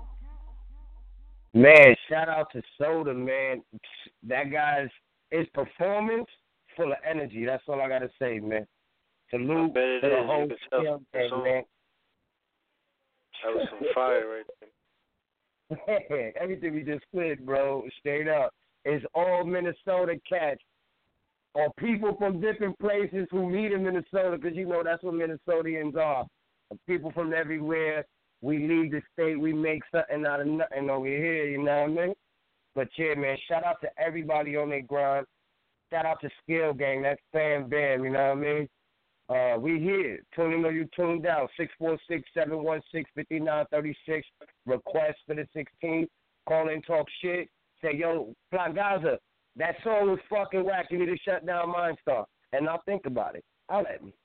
S4: Man, shout out to Soda, man. That guy's his performance full of energy. That's all I gotta say, man. Salute to the whole team, man.
S11: That was some fire right
S4: there. Everything we just played, bro, straight up. It's all Minnesota cats or people from different places who meet in Minnesota, because you know that's what Minnesotians are. People from everywhere. We leave the state. We make something out of nothing over here, you know what I mean? But, yeah, man, shout out to everybody on their grind. Shout out to Skill Gang, that fan band, you know what I mean? We here. Tuning or you tuned out. 646-716-5936. Request for the 16th. Call in, talk shit. Say, yo, Plagaza, that song was fucking whack. You need to shut down Mindstar. And I'll think about it. I'll let me.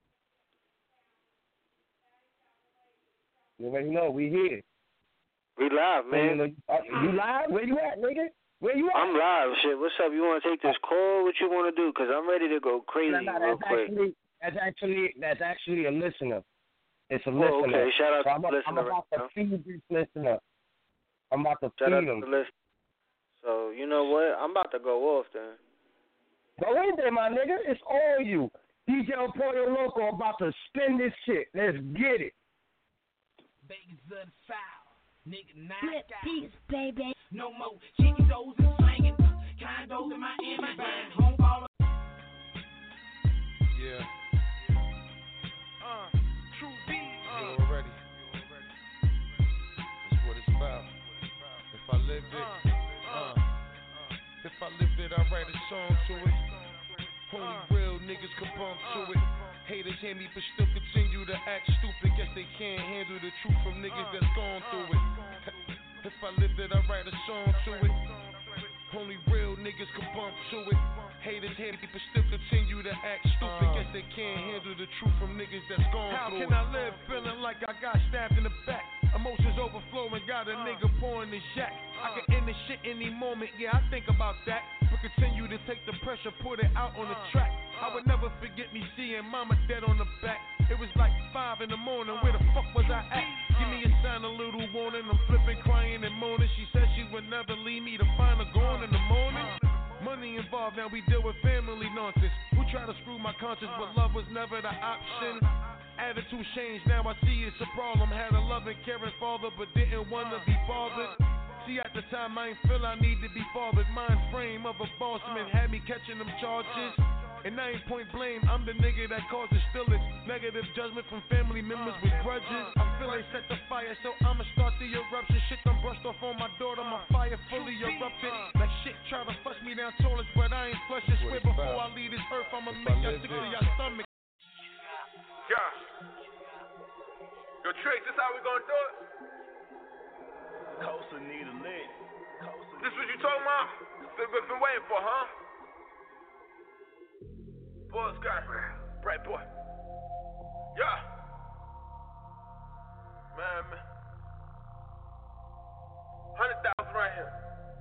S4: You already know, we here.
S11: We live, man.
S4: You live? Where you at, nigga? Where you at?
S11: I'm live. Shit, what's up? You want to take this call? What you want to do? Because I'm ready to go crazy real quick.
S4: That's actually a listener. It's a listener.
S11: Okay, shout out
S4: so
S11: to the listener.
S4: I'm about to feed this listener. I'm about to feed him.
S11: So, you know what? I'm about to go off then.
S4: Go in there, my nigga. It's all you. DJ Pollo Loco about to spin this shit. Let's get it.
S2: Babies of the South. Nigga,
S14: Flip peace, baby.
S2: No more chicken toes and slanging. Condos in Miami. Home baller.
S18: Yeah. True B. You already. That's what it's about. If I lived it. If I lived it, I write a song to it. Only real niggas can bump to it. Haters hear me but still continue to act stupid. Guess they can't handle the truth from niggas that's gone through it. If I lived it, I write a song to it. Only real niggas can bump to it. Haters hear me but still continue to act stupid. Guess they can't handle the truth from niggas that's gone through it. How can I live feeling like I got stabbed in the back? Emotions overflowing, got a nigga pouring the shack. I can end this shit any moment, yeah, I think about that. But continue to take the pressure, put it out on the track. I would never forget me seeing mama dead on the back. It was like 5 in the morning, where the fuck was I at? Give me a sign, a little warning, I'm flipping, crying and moaning. She said she would never leave me to find her gone in the morning. Money involved, now we deal with family nonsense. Who try to screw my conscience, but love was never the option. Attitude changed, now I see it's a problem. Had a loving, caring father, but didn't want to be bothered. See, at the time I ain't feel I need to be fathered. Mind frame of a boss man had me catching them charges. And I ain't point blame, I'm the nigga that caused the spillage. Negative judgment from family members with grudges. I feel they set the fire, so I'ma start the eruption. Shit done brushed off on my daughter, my fire fully erupted. Like shit try to flush me down toilets, but I ain't flushing. Swear before I leave this earth, I'ma make y'all sick to your stomach.
S17: Yeah. Yo, Trick, this how we gonna do it?
S5: Costa need a leg.
S17: This what you talking about? Been waiting for, huh? Boy, Sky. Bright boy. Yeah. Man. 100,000 right here.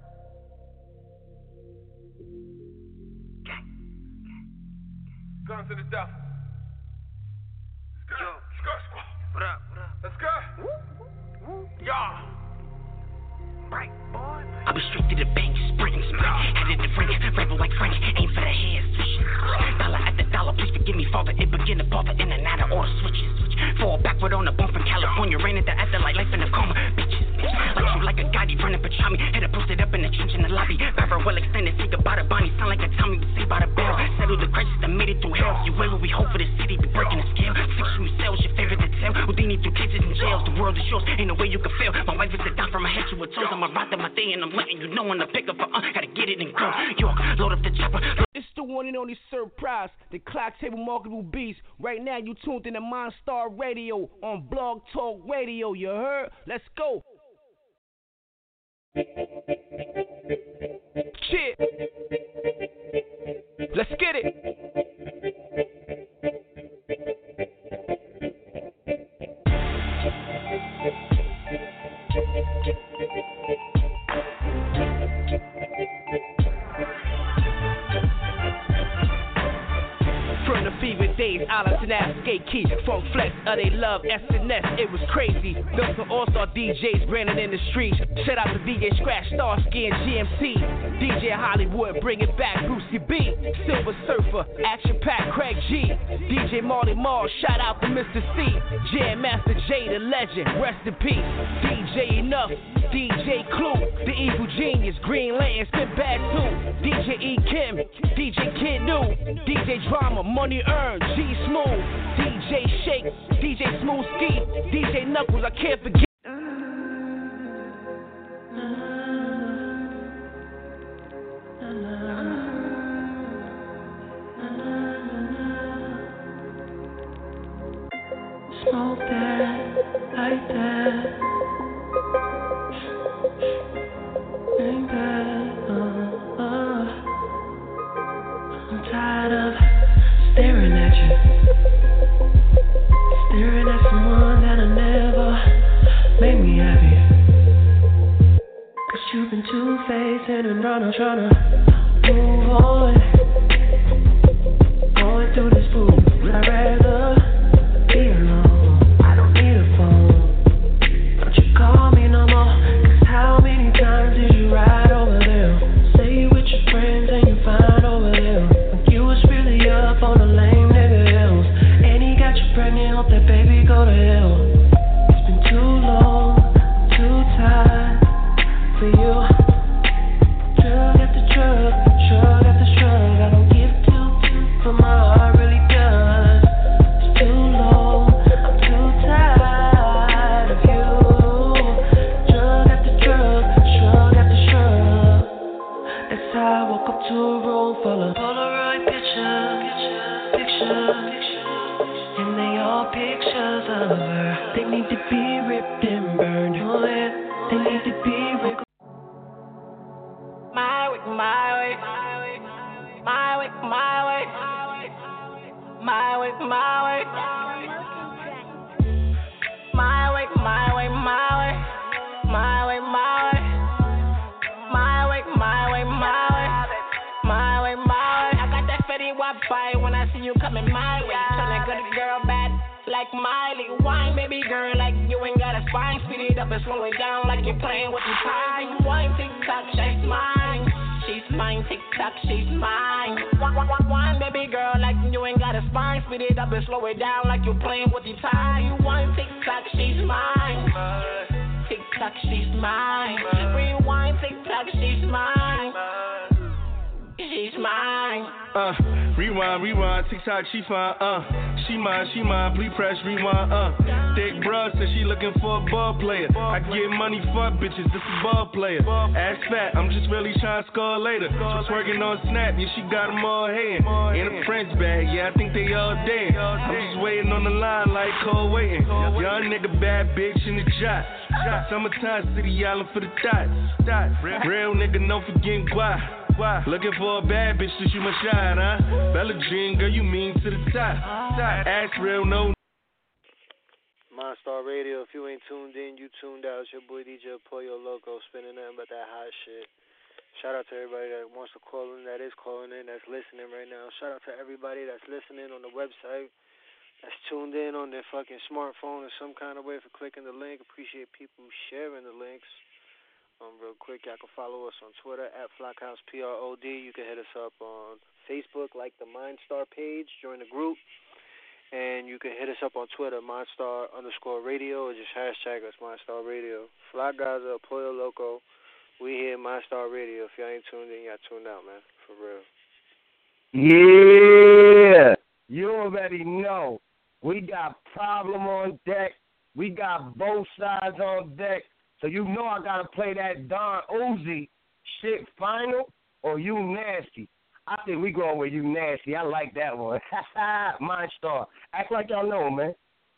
S17: Guns to the death. Let's go. Squad. What up? Let's go. Yeah.
S2: Right, boy. I be straight to the bank, sprinting, headed to Frank, rebel like Frank, aim for the head, switching. Dollar at the dollar, please forgive me, father. It begin to bother in and out of order switches. Fall backward on the bump in California, rain at the afterlight, life in the coma, bitches. Like you like a Gotti, front and betrayed me. Had to post it up in the trench in the lobby. Barrel well extended, say goodbye to Bonnie. Sound like a Tommy was saved by the bell. Settle the crisis that made it through hell. You wait where we hope for the city, be breaking the scale. 6 shooting cells, your favorite to tell. Houdini through cages and jails. The world is yours, ain't no way you can fail. My wife is a down from my head to her toes. I'm a rock to my day and I'm letting you know when I pick up her. Gotta get it and go. York, load up the chopper.
S10: It's the one and only Surprise, the clock table marketable beast. Right now you tuned in to Mindstar Radio on Blog Talk Radio. You heard? Let's go. Shit. Let's get it. From the fever days, Island to now, skate key. From Flex, they love SNS, it was crazy. Built some all-star DJs, branded in the streets. Shout out to DJ Scratch, Starsky and GMC. DJ Hollywood, bring it back, Brucey B. Silver Surfer, Action Pack, Craig G. DJ Marley Marl, shout out to Mr. C. Jam Master J, the legend, rest in peace. DJ Enough, DJ Clue, the evil genius, Green Lantern, spit bad too. DJ E. Kim, DJ Kid New, DJ Drama, Money Earned, G Smooth, DJ Shake, DJ Smooth Ski, DJ Knuckles, I can't forget.
S15: Smoke that, light that, bring that, I'm tired of staring at you, staring at someone that'll never make me happy. Cause you've been two-faced and trying to move on, going through this fool. I'd rather be alone. I don't need a phone. Don't you call me no more. Cause how many times did you ride over there? Say you with your friends and you find over there. When you was really up on the lame nigga hills. And he got you pregnant, hope that baby go to hell. It's been too long, too tired for you. Drug after drug, drug after drug. I don't give two, but my heart really does. It's too long, I'm too tired of you. Drug after drug, shrug after shrug. That's how I woke up to a room full of Polaroid pictures. And they all pictures of her. They need to be ripped and burned. Oh yeah, they need to be ripped.
S8: My way, my way, my way, my way, my way, my way, my way, my way, my way, my way, my way, my way, my way, my way, my way. I got that Fetty Wap fight when I see you coming my way. Tryna get a girl bad like Miley. Wine, baby girl, like you ain't got a spine. Speed it up and slow it down like you're playing with your time. Wine, TikTok, she's mine. She's mine, TikTok, she's mine. Wine, baby girl, like you ain't got a spine. Speed it up and slow it down like you're playing with your time. Wine, TikTok, she's mine. TikTok, she's mine. Rewind, TikTok, she's mine. She's mine.
S18: Rewind, TikTok, she fine, she mine, please press rewind, Thick bruh said she looking for a ball player. I get money, fuck bitches, this a ball player. Ass fat, I'm just really trying to score later. Just working on Snap, yeah, she got them all hating. In a French bag, yeah, I think they all dead. I'm just waiting on the line like cold waiting. Young nigga, bad bitch in the jot. Summertime, City Island for the dots. Real nigga, no forgetting why. Looking for a bad bitch to shoot my shot, huh? Bella Jean, girl, you mean to the top. Ask real, no.
S11: Mindstar Radio, if you ain't tuned in, you tuned out. It's your boy DJ Pollo Loco, spinning nothing but that hot shit. Shout out to everybody that wants to call in, that is calling in, that's listening right now. Shout out to everybody that's listening on the website, that's tuned in on their fucking smartphone in some kind of way for clicking the link. Appreciate people sharing the links. Real quick, y'all can follow us on Twitter at FlockHousePROD. You can hit us up on Facebook, like the Mindstar page, join the group. And you can hit us up on Twitter, Mindstar_radio, or just hashtag us, Mindstar Radio. Fly Gaza, Pollo Loco, we here, Mindstar Radio. If y'all ain't tuned in, y'all tuned out, man. For real.
S4: Yeah. You already know. We got Problem on deck. We got both sides on deck. So you know I got to play that Don Uzi shit final or You Nasty. I think we going with You Nasty. I like that one. Mindstar. Act like y'all know, man.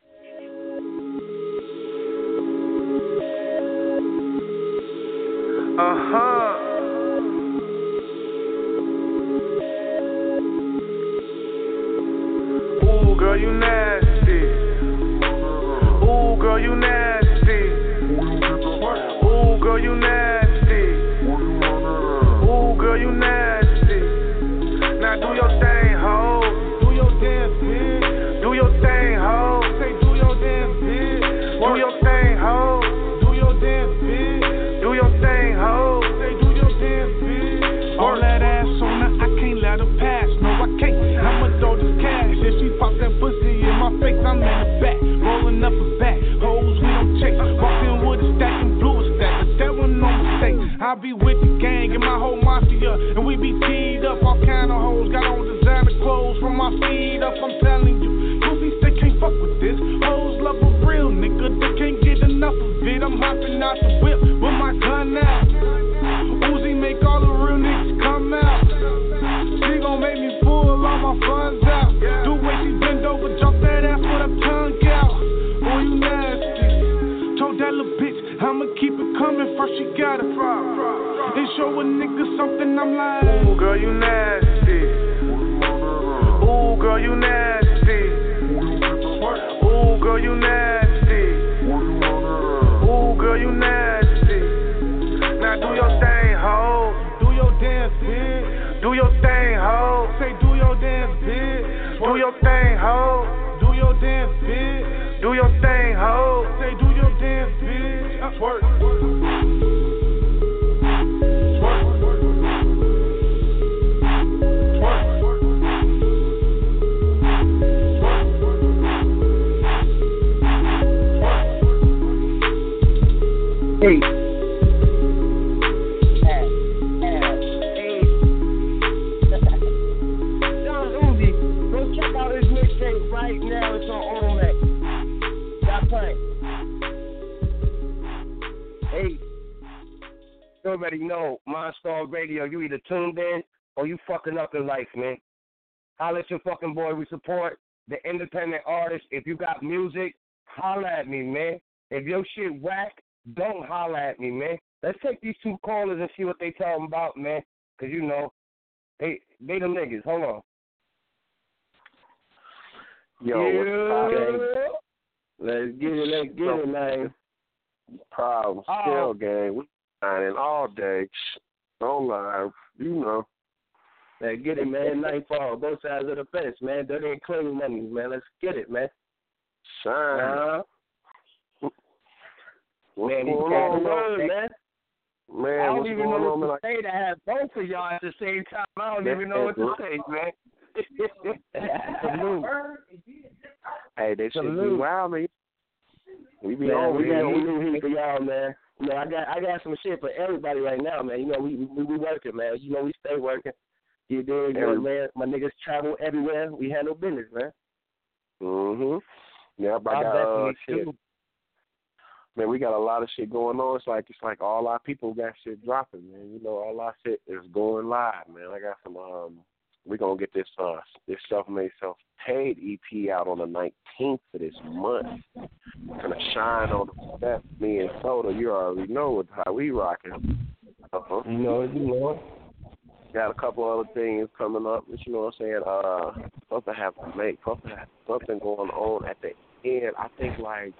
S13: Ooh, girl, you nasty. Ooh, girl, you nasty. Ooh, girl, you nasty. Ooh, girl, you nasty. Now do your thing, ho. Do your damn bitch. Do your thing, ho. Say do your damn bitch. Do your thing, ho. Do your damn bitch. Do your thing, ho. Say do your damn bitch. All that ass on her, I can't let her pass. No, I can't. I'ma throw this cash. If she pop that pussy in my face, I'm in the back. Rolling up a back. Hoes we don't chase. Walking with a stack and blue a stack. That one no mistake. I be with the gang and my whole mafia, and we be teed up. All kind of hoes got on designer clothes from my feet up. I'm telling you, movies they can't fuck with this. Hoes love a real nigga, they can't get enough of it. I'm hopping out the whip with my gun out. Uzi make all the real niggas come out. She gon' make me pull all my funds out. Do way she bend over, drop that ass with her tongue out. Oh, you nasty. Told that little bitch I'ma keep it coming. First she gotta and show a nigga something. I'm like, ooh, girl, you nasty. Ooh, girl, you nasty. Ooh, girl, you nasty. Ooh, girl, you nasty. Now do your thing, ho. Do your dance, bitch. Do your thing, ho. Say do your dance, bitch. Do your thing, ho. Do your dance, bitch. Do your thing, ho. Say do your dance, bitch. Work.
S4: Hey. Don Uzi, go check out his mixtape right now. It's on Omax. Stop playing. Hey, you already know, Mindstar Radio. You either tuned in or you fucking up in life, man. Holla at your fucking boy. We support the independent artists. If you got music, holla at me, man. If your shit whack, don't holler at me, man. Let's take these two callers and see what they talking about, man. Because, you know, they them niggas. Hold on.
S19: Yo, what's up,
S4: Let's get it, man.
S19: Problem, still, gang. We signing all day. Don't lie, you know.
S4: Let's get it, man. Nightfall, both sides of the fence, man. Dirty and clean money, man. Let's get it, man.
S19: Shine. What's
S4: Man,
S19: going on,
S4: man?
S19: Man,
S4: I don't
S19: what's
S4: even
S19: going
S4: know
S19: on,
S4: what
S19: man?
S4: to say to have both of y'all at the same time. I don't even know what to say, man. Salute.
S19: Hey, they should be wild, man. We be
S4: man,
S19: on.
S4: We got new heat for y'all, man. You know, I got some shit for everybody right now, man. You know, we working, man. You know, we stay working. You dig, man? My niggas travel everywhere. We handle business, man.
S19: Yeah, but I got shit. Man, we got a lot of shit going on. It's like all our people got shit dropping, man. You know, all our shit is going live, man. I got some. We gonna get this self-made, self-paid EP out on the 19th of this month. Gonna shine on that. Me and Soda, you already know how we rocking.
S4: You know.
S19: Got a couple other things coming up. You know what I'm saying? Supposed to have something going on at the end. I think like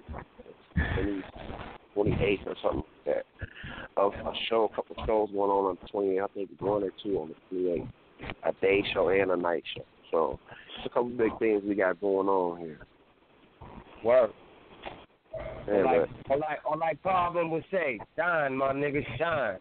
S19: 28th or something like that. Of a couple shows going on the 28th. I think one or two on the 28th. A day show and a night show. So it's a couple big things we got going on here.
S4: Work.
S19: Yeah,
S4: like Problem would say, shine, my nigga, shine.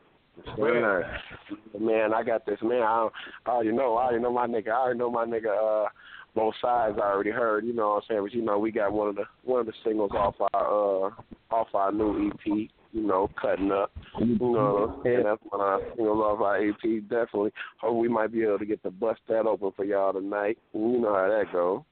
S19: Man, I got this, man. I already know my nigga. Both Sides I already heard, you know what I'm saying? But you know, we got one of the singles off our new EP, you know, Cutting Up. You know, and that's one of our singles off our EP, definitely. Hope we might be able to get to bust that open for y'all tonight. You know how that goes.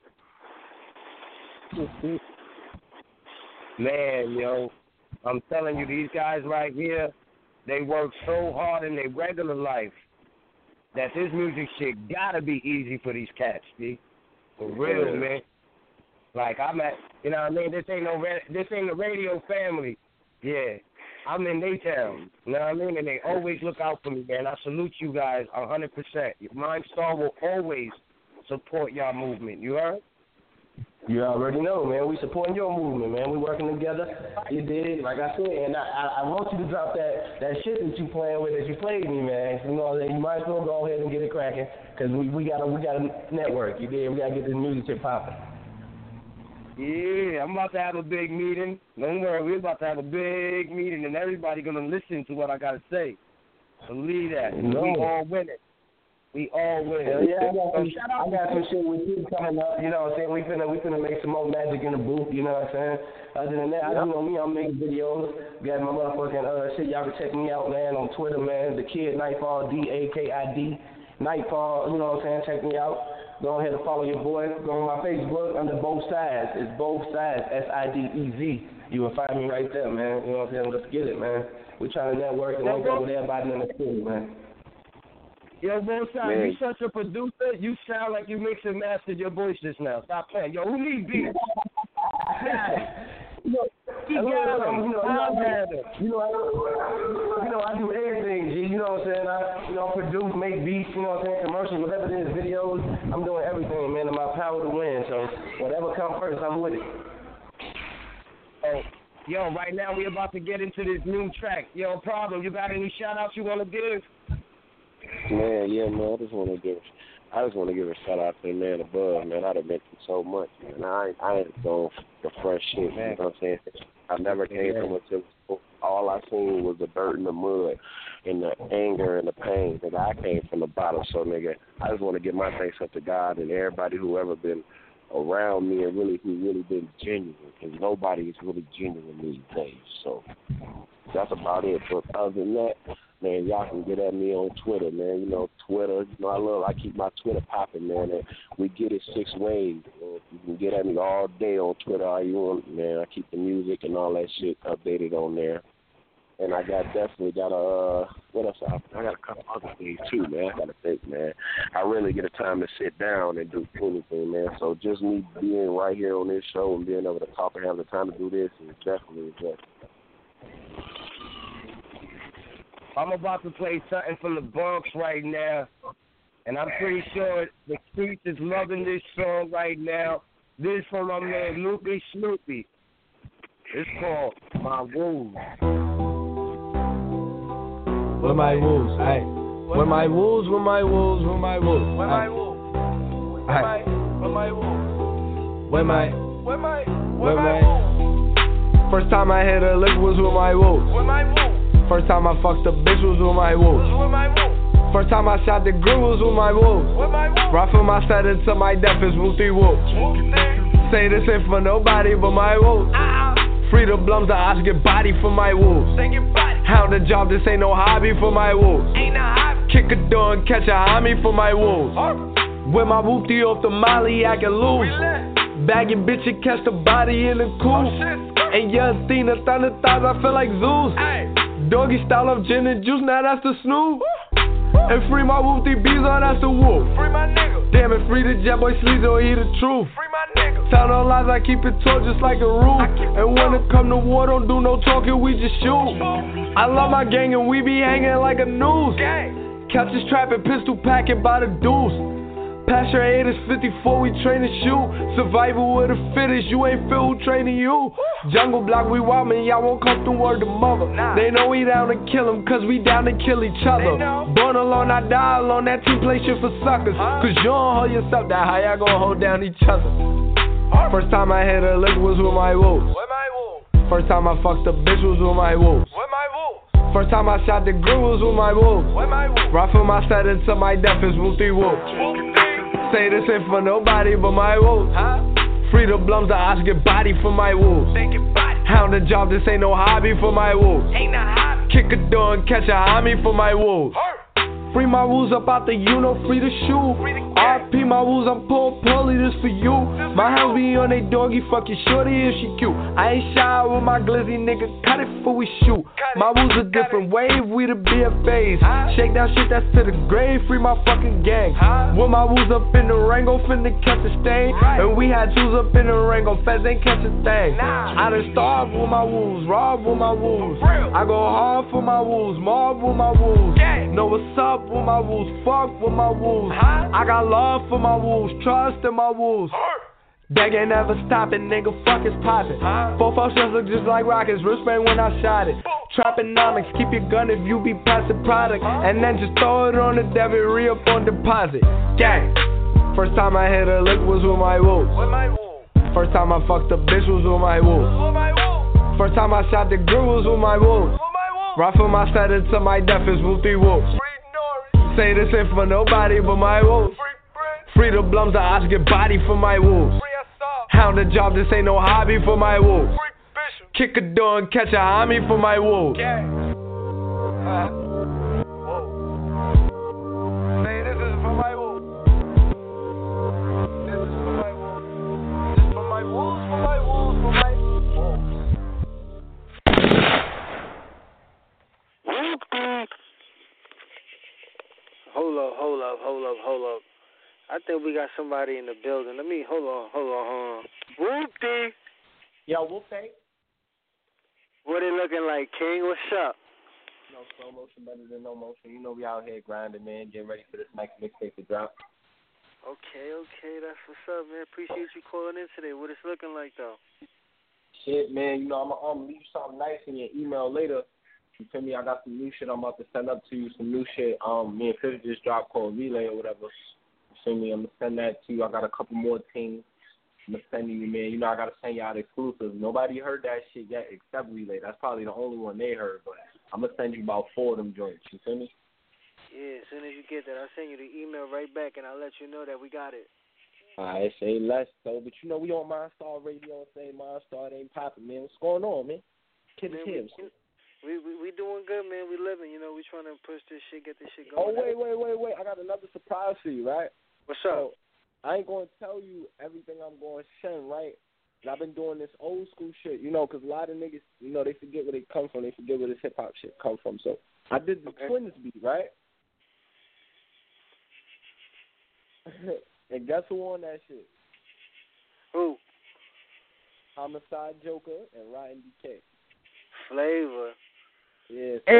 S4: Man, yo, I'm telling you, these guys right here, they work so hard in their regular life that this music shit gotta be easy for these cats, B. For real, man. Like, I'm at, you know what I mean? This ain't the radio family. Yeah, I'm in they town. You know what I mean? And they always look out for me, man. I salute you guys 100%. Mindstar will always support y'all movement. You heard?
S20: You already know, man. We supporting your movement, man. We working together. You did, like I said, and I want you to drop that shit that you playing with, that you played me, man. You know, you might as well go ahead and get it cracking, because we got a network. You did. We got to get this music shit popping.
S4: Yeah, I'm about to have a big meeting. Don't worry, we're about to have a big meeting, and everybody going to listen to what I got to say. Believe that. No. We all win it. We all win.
S20: Yeah, I got some shit with you coming up. You know what I'm saying? We finna make some more magic in the booth. You know what I'm saying? Other than that, I do know me. I'm making videos. Got my motherfucking shit. Y'all can check me out, man, on Twitter, man. The Kid Nightfall, DAKID Nightfall. You know what I'm saying? Check me out. Go ahead and follow your boy. Go on my Facebook under Both Sides. It's Both Sides, SIDEZ. You will find me right there, man. You know what I'm saying? Let's get it, man. We trying to network and link up with everybody in the city, man.
S4: Yo, Both Sides, you such a producer. You sound like you mixed and mastered your voice just now. Stop playing. Yo, who needs beats?
S20: I do everything, G. You know what I'm saying? I produce, make beats, you know what I'm saying, commercials, whatever it is, videos. I'm doing everything, man, in my power to win. So whatever comes first, I'm with it.
S4: Oh, yo, right now we about to get into this new track. Yo, Problem, you got any shout-outs you want to give?
S19: Man, yeah, man, I just want to give a shout out to the man above, man. I'd have been through so much, man. I ain't going for fresh shit, man. You know what I'm saying? I never came from a civil. All I seen was the dirt and the mud and the anger and the pain. Nigga, I came from the bottom, so nigga, I just want to give my thanks up to God and everybody who ever been around me and who really been genuine, because nobody is really genuine these days. So that's about it. But other than that, man, y'all can get at me on Twitter, man. You know, Twitter. You know, I keep my Twitter popping, man. And we get it 6 ways. You can get at me all day on Twitter all you want, man. I keep the music and all that shit updated on there. And I definitely got what else? I got a couple other things too, man. I got to think, man. I really get a time to sit down and do anything, man. So just me being right here on this show and being able to talk and have the time to do this is definitely a blessing.
S4: I'm about to play something from the Bronx right now, and I'm pretty sure the streets is loving this song right now. This is from my man Loopy Snoopy. It's called My Wolves.
S10: Where my wolves, aye. Where my wolves, where my wolves, where my wolves.
S6: Where my wolves? Where my wolves?
S10: Where my wolves? First time I hit a lick was with my wolves.
S6: Where my wolves?
S10: First time I fucked a bitch was with my wolves. First time I shot the grill was with my wolves. Rifle my set into my death is Wooty wolves. Say this ain't for nobody but my wolves. Free the blums, the odds get body for my wolves. Hound the job, this ain't no hobby for my wolves. Kick a door and catch a homie for my wolves. With my Wooty off the molly, I can lose. Bagging bitch and catch the body in the cool. And young Athena, thunder thighs, I feel like Zeus. Doggy style of gin and juice, now that's the snooze. And free my Wooty bees, oh that's the wolf.
S6: Free my nigga.
S10: Damn it, free the jet boy sleaze, oh he the truth.
S6: Free my nigga.
S10: Tell no lies, I keep it tall just like a roof. And when it come to war, don't do no talking, we just shoot. I love my gang and we be hanging like a noose. Catch us trapping, pistol packing by the deuce. Pass your 8 is 54, we train to shoot. Survival with the fittest, you ain't feel who training you. Jungle block, we wild man, y'all won't come through word to mother. They know we down to kill them, cause we down to kill each other. Born alone, I die alone, that team play shit for suckers. Cause you don't hold yourself down, how y'all gonna hold down each other? First time I hit a lick was with my wolves. First time I fucked a bitch was with my wolves. First time I shot the grill was with my wolves. Rifle my set into my death is Wooty wolves.
S21: Say this ain't for nobody but my wolves. Free the blums, the odds get body for my wolves. Hound the job, this ain't no hobby for my wolves. Kick a door and catch a homie for my wolves. Free my wolves up out the free to shoot. RP my wolves, I'm pulley, this for you. My house be on they doggy, fuck your shorty if she cute. I ain't shy with my glizzy, nigga, cut it before we shoot. My wolves a different wave, we the BFAs. Shake down shit that's to the grave, free my fucking gang. With my wolves up in the Rango, finna catch a stain. And we had tools up in the Rango, feds ain't catch a thing. I done starved with my wolves, robbed with my wolves. I go hard for my wolves, mob with my wolves. Know what's up with my wolves, fuck with my wolves. I got love for my wolves, trust in my wolves. They ain't never stopping, nigga, fuck is poppin'. 4 shells look just like rockets, wristband when I shot it. Trapponomics, keep your gun if you be passing product. And then just throw it on the debit, re-up on deposit. Gang. First time I hit a lick was with my wolves. First time I fucked a bitch was with my wolves. First time I shot the girl was with my wolves. Rifle my set into my death is whoopty wolves. Say this ain't for nobody but my wolves. Free the blums, the odds get body for my wolves. Hound the job, this ain't no hobby for my wolves. Kick a door and catch a homie for my wolves. Say this is for my wolves. This is for my wolves. This is for my wolves, for my wolves, for my wolves.
S11: Hold up. I think we got somebody in the building. Let me, hold on. Whoopty.
S22: Yo, Whoopty.
S11: What it looking like, King? What's up?
S22: No slow motion better than no motion. You know we out here grinding, man. Getting ready for this next mixtape to drop.
S11: Okay, that's what's up, man. Appreciate you calling in today. What it's looking like, though?
S22: Shit, man. You know, I'm going to leave something nice in your email later. You feel me? I got some new shit I'm about to send up to you. Some new shit. Me and Fifth just dropped called Relay or whatever. You feel me? I'm going to send that to you. I got a couple more things I'm going to send you, man. You know, I got to send y'all the exclusives. Nobody heard that shit yet except Relay. That's probably the only one they heard. But I'm going to send you about 4 of them joints. You feel me?
S11: Yeah, as soon as you get that, I'll send you the email right back, and I'll let you know that we got it.
S22: All right, say less, though. But, you know, we on Mindstar Radio and say Mindstar ain't popping, man. What's going on, man? Kid is here.
S11: We doing good, man. We living, you know. We trying to push this shit, get this shit
S22: Oh,
S11: going.
S22: wait. I got another surprise for you, right?
S11: What's up?
S22: So, I ain't going to tell you everything I'm going to send, right? I've been doing this old school shit, you know, because a lot of niggas, you know, they forget where they come from. They forget where this hip-hop shit come from. So I did the Twins beat, right? And guess who on that shit?
S11: Who?
S22: Homicide Joker and Ryan DK.
S11: Flavor.
S22: Yeah.
S11: Hey!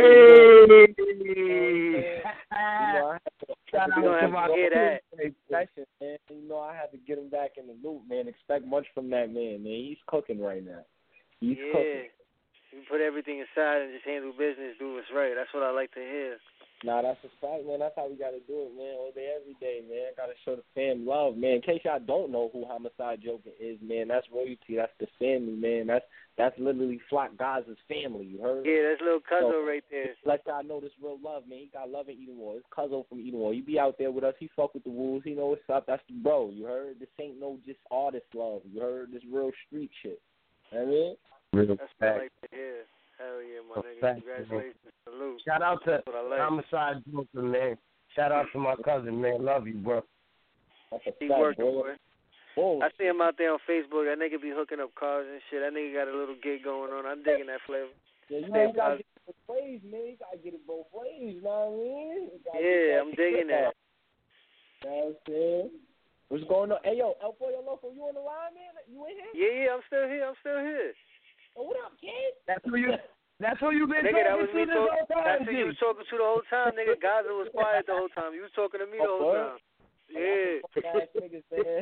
S22: Shout
S11: out to my kid.
S22: Man. You know, I had to get him back in the loop, man. Expect much from that man. He's cooking right now. He's cooking.
S11: You put everything aside and just handle business, do what's right. That's what I like to hear.
S22: Nah, that's a fact, man. That's how we got to do it, man. All day, every day, man. Got to show the fam love, man. In case y'all don't know who Homicide Joker is, man, that's royalty. That's the family, man. That's literally Flock Gaza's family, you heard?
S11: Yeah, that's little Cuzzo right there.
S22: Let y'all know this real love, man. He got love in Edenwald. It's Cuzzo from Edenwald. He be out there with us. He fuck with the wolves. He know what's up. That's the bro, you heard? This ain't no just artist love, you heard? This real street shit. You know what I mean?
S11: That's what I like to hear. Hell yeah, my nigga. Congratulations. Salute.
S4: Shout out to Homicide Joker, man. Shout out to my cousin, man. Love you, bro.
S11: He working, boy. I see him out there on Facebook. That nigga be hooking up cars and shit. That nigga got a little gig going on. I'm digging that flavor.
S22: Yeah, you know, you gotta get it both ways, man. You gotta get it both ways, you know what I mean?
S11: Yeah, I'm digging that.
S22: You know what I'm saying? What's going on? Hey, yo, El Pollo Loco, you on the line, man? You in here?
S11: Yeah, I'm still here.
S22: Oh, what up, kid?
S4: That's who you been
S11: nigga,
S4: talking to the whole time.
S11: That's who you was talking to the whole time, nigga. Gaza was quiet the whole time. You was talking to me the whole time. Yeah.
S22: Niggas, man.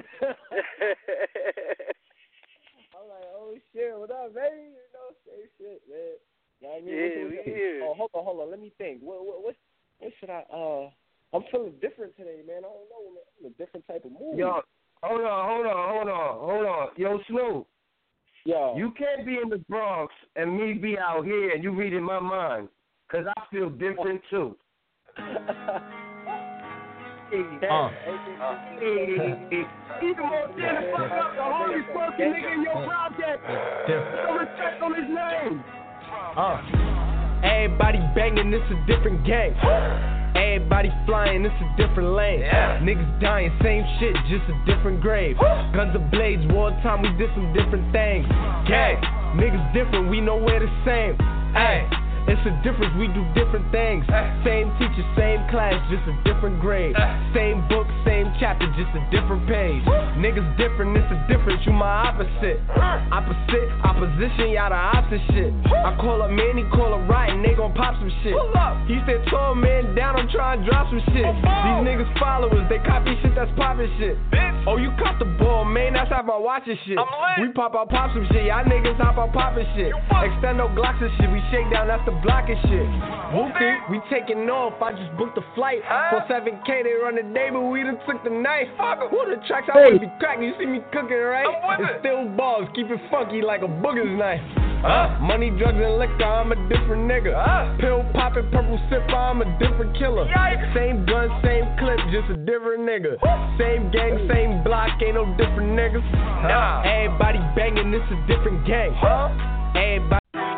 S22: I'm like, oh shit, what up, baby? You know, say shit, man. You know what I mean?
S11: Yeah, we here.
S22: Oh, hold on. Let me think. What should I? I'm feeling different today, man. I don't know, man. I'm a different type of mood.
S4: Yo, hold on. Yo, Snoop.
S22: Yo.
S4: You can't be in the Bronx and me be out here and you reading my mind, because I feel different, too.
S20: Even more than the fuck up the hardest fucking nigga in your project. Some respect on his name.
S21: Everybody banging, it's a different gang. Everybody flying, it's a different lane. Niggas dying, same shit, just a different grave. Guns and blades, wartime, we did some different things. Gang, niggas different, we know we're the same. Ay, it's a difference, we do different things. Same teacher, same class, just a different grade. Same book, same chapter, just a different page. Niggas different, it's a difference, you my opposite. Opposition, y'all the opposite shit. I call up Manny, call up Ryan, they gon' pop some shit. He said, tall man down, I'm trying to drop some shit. These niggas followers, they copy shit that's poppin' shit. Oh, you caught the ball, man, that's how I watchin' shit. We pop out, pop some shit, y'all niggas hop out, poppin' shit. Extendo Glocks and shit, we shake down, that's the blocking shit. Whoopie, we taking off, I just booked a flight. For 7K, they run the day, but we done took the knife. Who the tracks, I wanna be cracking, you see me cooking, right? It's still balls, keep it funky like a booger's knife. Money, drugs, and liquor, I'm a different nigga. Pill popping, purple sipper, I'm a different killer. Same gun, same clip, just a different nigga. Same gang, same block, ain't no different niggas. Everybody banging, it's a different gang. Everybody.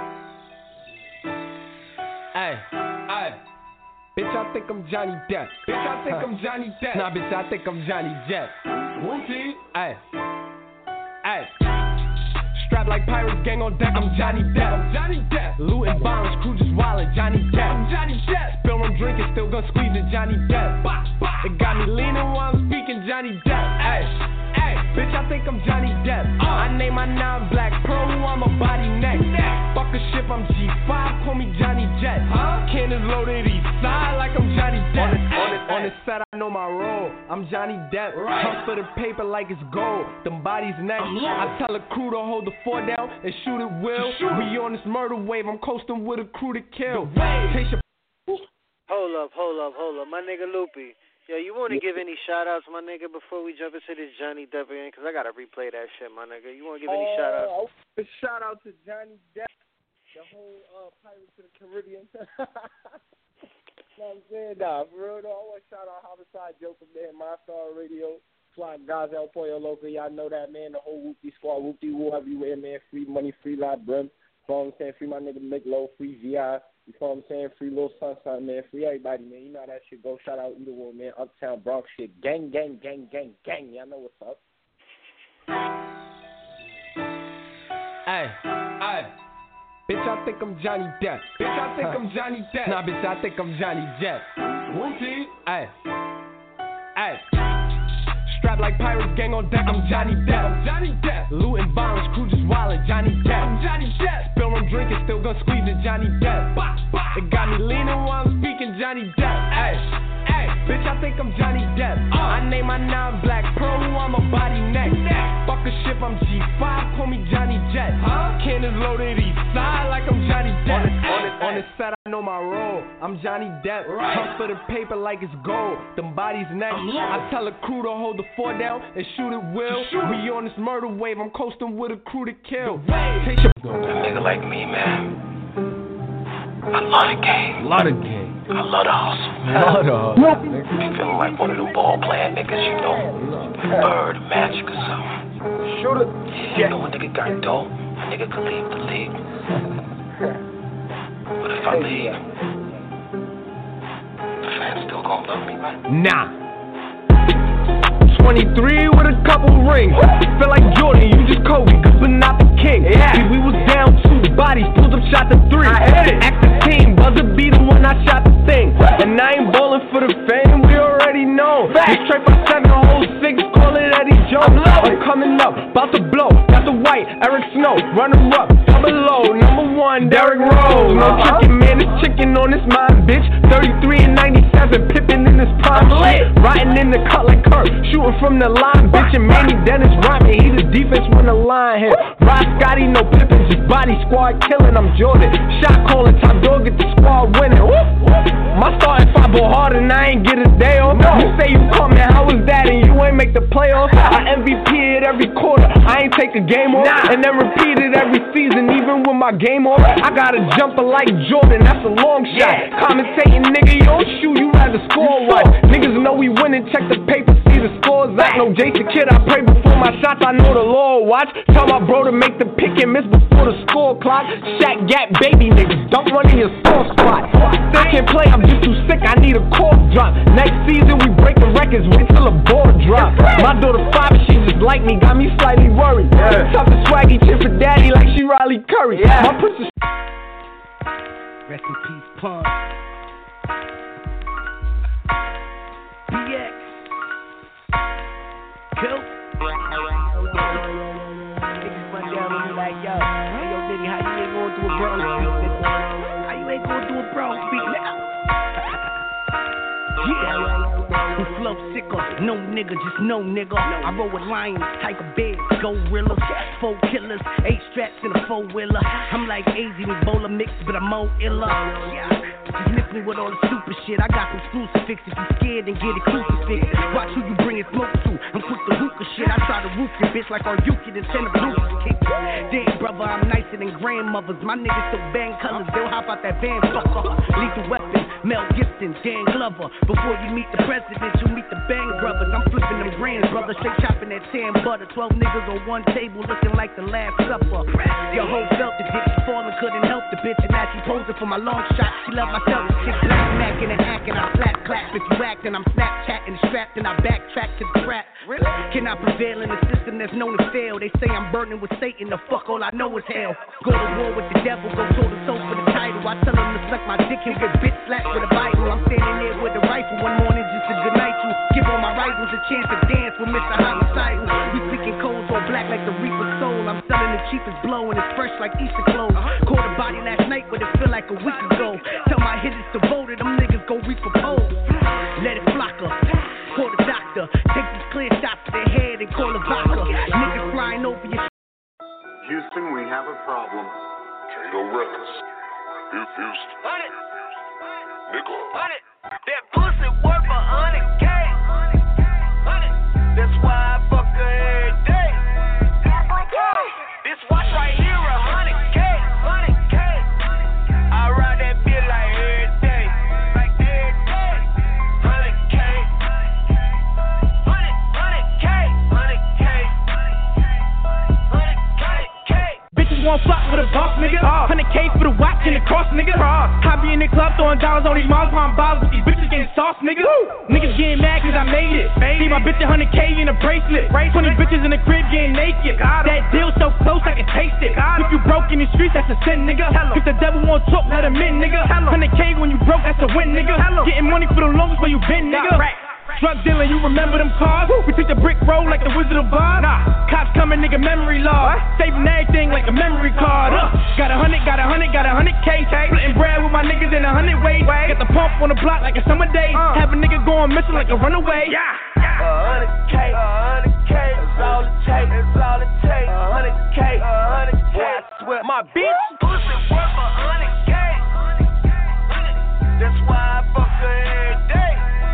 S21: Ay, bitch, I think I'm Johnny Depp. Bitch, I think I'm Johnny Depp. Nah, bitch, I think I'm Johnny Depp. Whoopsie. Ay. Strapped like pirates, gang on deck, I'm Johnny Depp. I'm Johnny Depp. Looting bombs, crew just wildin', Johnny Depp. I'm Johnny Depp. Spill on drinking, still gon' squeeze it, Johnny Depp. It got me leaning while I'm speaking, Johnny Depp. Ay, bitch, I think I'm Johnny Depp. I name my non-black pearl, who I'm a body neck. Fuck a ship, I'm G5, call me Johnny Jet. Cannons loaded east side like I'm Johnny Depp. On the set, I know my role. I'm Johnny Depp. Hunt for the paper like it's gold. Them bodies next. I tell a crew to hold the fort down and shoot it will. We on this murder wave. I'm coasting with a crew to kill.
S11: Hold up. My nigga Loopy. Yo, you want to give any shout-outs, my nigga, before we jump into this Johnny Depp again? Because I got to replay that shit, my nigga. You want to give any shout-outs?
S22: A shout-out to Johnny Depp, the whole Pirates of the Caribbean. You know what I'm saying? Nah, for real, though, I want to shout out Homicide Joker, man, My Star Radio, Fly Guys, El Pollo Loco. Y'all know that, man. The whole Whoopty squad, Whoopty Woo everywhere, man. Free money, free lot, brim. You know what I'm saying? Free my nigga McLo, free VI. You know what I'm saying? Free Lil Sunshine, man. Free everybody, man. You know how that shit go. Shout out either one, man. Uptown Bronx shit. Gang. Y'all know what's up.
S21: Ay. Bitch, I think I'm Johnny Depp. Bitch, I think I'm Johnny Depp. Nah, bitch, I think I'm Johnny Depp. Whoopsie. Ay. Strapped like pirates, gang on deck, I'm Johnny Depp. I'm Johnny Depp. Looting bombs, crew just wildin', Johnny Depp. I'm Johnny Depp. Spill on drinking, still gon' squeeze it, Johnny Depp. It got me leaning while I'm speaking, Johnny Depp. Ay, bitch, I think I'm Johnny Depp. I name my non-black pearl, who I'm a body neck. Fuck a ship, I'm G5, call me Johnny Jet. Cannons loaded east side like I'm Johnny Depp. On the set, I know my role. I'm Johnny Depp. Hunt for the paper like it's gold. Them bodies next. I tell a crew to hold the fort down and shoot it will. We on this murder wave. I'm coasting with a crew to kill. Take your
S7: a nigga like me, man. I love the game. I love the hustle, man. Be feeling like one of them ball playing niggas, you know. Bird, Magic or something.
S21: Shoot it.
S7: Yeah, you know a nigga got dope. A nigga can leave the league. But if I leave, the fans still gon' love me, man.
S21: Nah. 23 with a couple rings. Feel like Jordan, you just Kobe, but not the king. See, we was down 2 bodies, pulled up, shot the 3. Act the team, buzzer be the one I shot the thing. And I ain't ballin' for the fame, we already know. This straight by 7 holes, 6, call it Eddie Jones. I'm coming up, about to blow. Got the white, Eric Snow, runner up, double low, number 1, Derrick Rose. No trickin', man, it's chicken on this mind, bitch. 33 and 97, Pippin in this prime shit. Riding in the cut like Kurt, shooting from the line, bitch. And Manny Dennis rhyming, he the defense when the line hit. Rod Scotty, no Pippin, just body, squad killing, I'm Jordan. Shot calling, top dog, get the squad winning. My starting five ball harder and I ain't get a day off. You say you coming, how was that? And you ain't make the playoffs. I MVP it every quarter, I ain't take a game off. And then repeat it every season, even with my game off. I got a jumper like Jordan, that's a long shot. Commentating, nigga, you don't shoot, you rather score what? Niggas know we winning, check the paper, see the scores. I know Jason Kidd, I pray before my shots, I know the Lord watch. Tell my bro to make the pick and miss before the score clock. Shaq, Gap, baby niggas, don't run in your score spot. I can't play, I'm just too sick, I need a cork drop. Next season we breaking records, wait till the ball drop. My daughter 5 and she just like me, got me slightly worried. Tough and swaggy, chip for daddy like she Riley Curry. My pussy.
S2: Rest in peace, Pun. BX. Cool. Niggas run down on me like, yo, hey, yo, Diddy, how you ain't going through a bro? How you ain't going through a bro? Speak now. Yeah. Who flow sicker? No nigga, just no nigga. I roll with lions, type of beds, gorillas, 4 killers, 8 straps in a 4-wheeler. I'm like AZ Ebola mix, but I'm more iller. Yeah. Just miss me with all the stupid shit. I got some crucifix. If you scared, then get it crucifix. Watch who you bringin' smoke to. I'm quick to hookah shit. I try to roof your bitch like our Yuki, then send a Lucas kick. Damn, brother, I'm nicer than grandmothers. My niggas so bang colors, they'll hop out that van, fucker. Lethal Weapon, Mel Gibson, Dan Glover. Before you meet the president, you meet the Bang brothers. I'm flipping them grands, brother. Straight chopping that tan butter. 12 niggas on one table looking like the Last Supper. Your whole felt the dick. She falling, couldn't help the bitch. And now she posing for my long shot. She love my self. Chick black, macking and hacking. I slap clap. If you acting, I'm Snapchatting and strapped. And I backtrack to the trap. Can I prevail in a system that's known to fail? They say I'm burning with Satan. The fuck, all I know is hell. Go to war with the devil. Go toe to toe for the title. I tell him to suck my dick and get bitch slapped with a Bible. I'm standing there with a rifle one morning just to goodnight you. Give all my rivals a chance to dance with Mr. Homicidal. We speaking codes all black like the Reaper's soul. I'm selling the cheapest blow and it's fresh like Easter clothes. Caught a body last night but it feel like a week ago. Tell my hitters to vote it, them niggas go reap a pole. Let it flock up. Call the doctor. Take these clear shots to their head and call a vodka. Niggas flying over your
S9: Houston, we have a problem.
S16: Kato Records. Houston. Nigga.
S23: That pussy worth 100K. That's why I fuck her every day. This watch right here 100K. I ride that bitch like every day. 100K. 100K.
S2: bitches won't flop with a boss, nigga. 100K for the watch and the cross, nigga. I be in the club throwing dollars on these Mars palm bottles with these bitches getting sauce, nigga. Niggas getting mad cause I made it. See my bitch 100K in a bracelet. 20 bitches in the crib getting naked. That deal so close I can taste it. If you broke in the streets, that's a sin, nigga. If the devil won't talk, let him in, nigga. 100K when you broke, that's a win, nigga. Getting money for the longest where you been, nigga. Drug dealing, you remember them cars? We took the brick road like the Wizard of Oz. Cops coming, nigga, memory loss. Saving everything like a memory card. Got 100K. Splitting bread with my niggas in 100 ways. Got the pump on the block like a summer day. Have a nigga going missing like a runaway.
S23: 100K. That's all it takes. 100K. Boy, I swear my bitch pussy worth 100K. That's why I fuck her every day.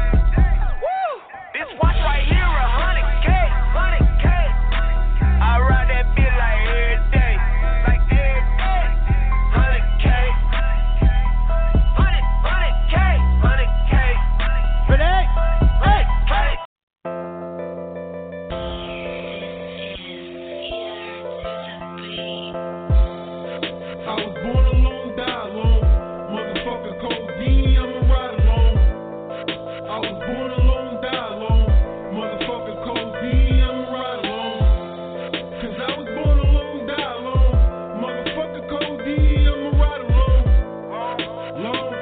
S23: This watch right here 100K. I ride that bitch like every day. 100K. 100K. Ready? Hey.
S5: I was born alone, die alone. Motherfucker cold D, I'ma ride alone. I was born alone, die alone. Motherfucker cold D, I'ma ride alone. Cause I was born alone, die alone. Motherfucker cold D, I'ma ride alone. Long.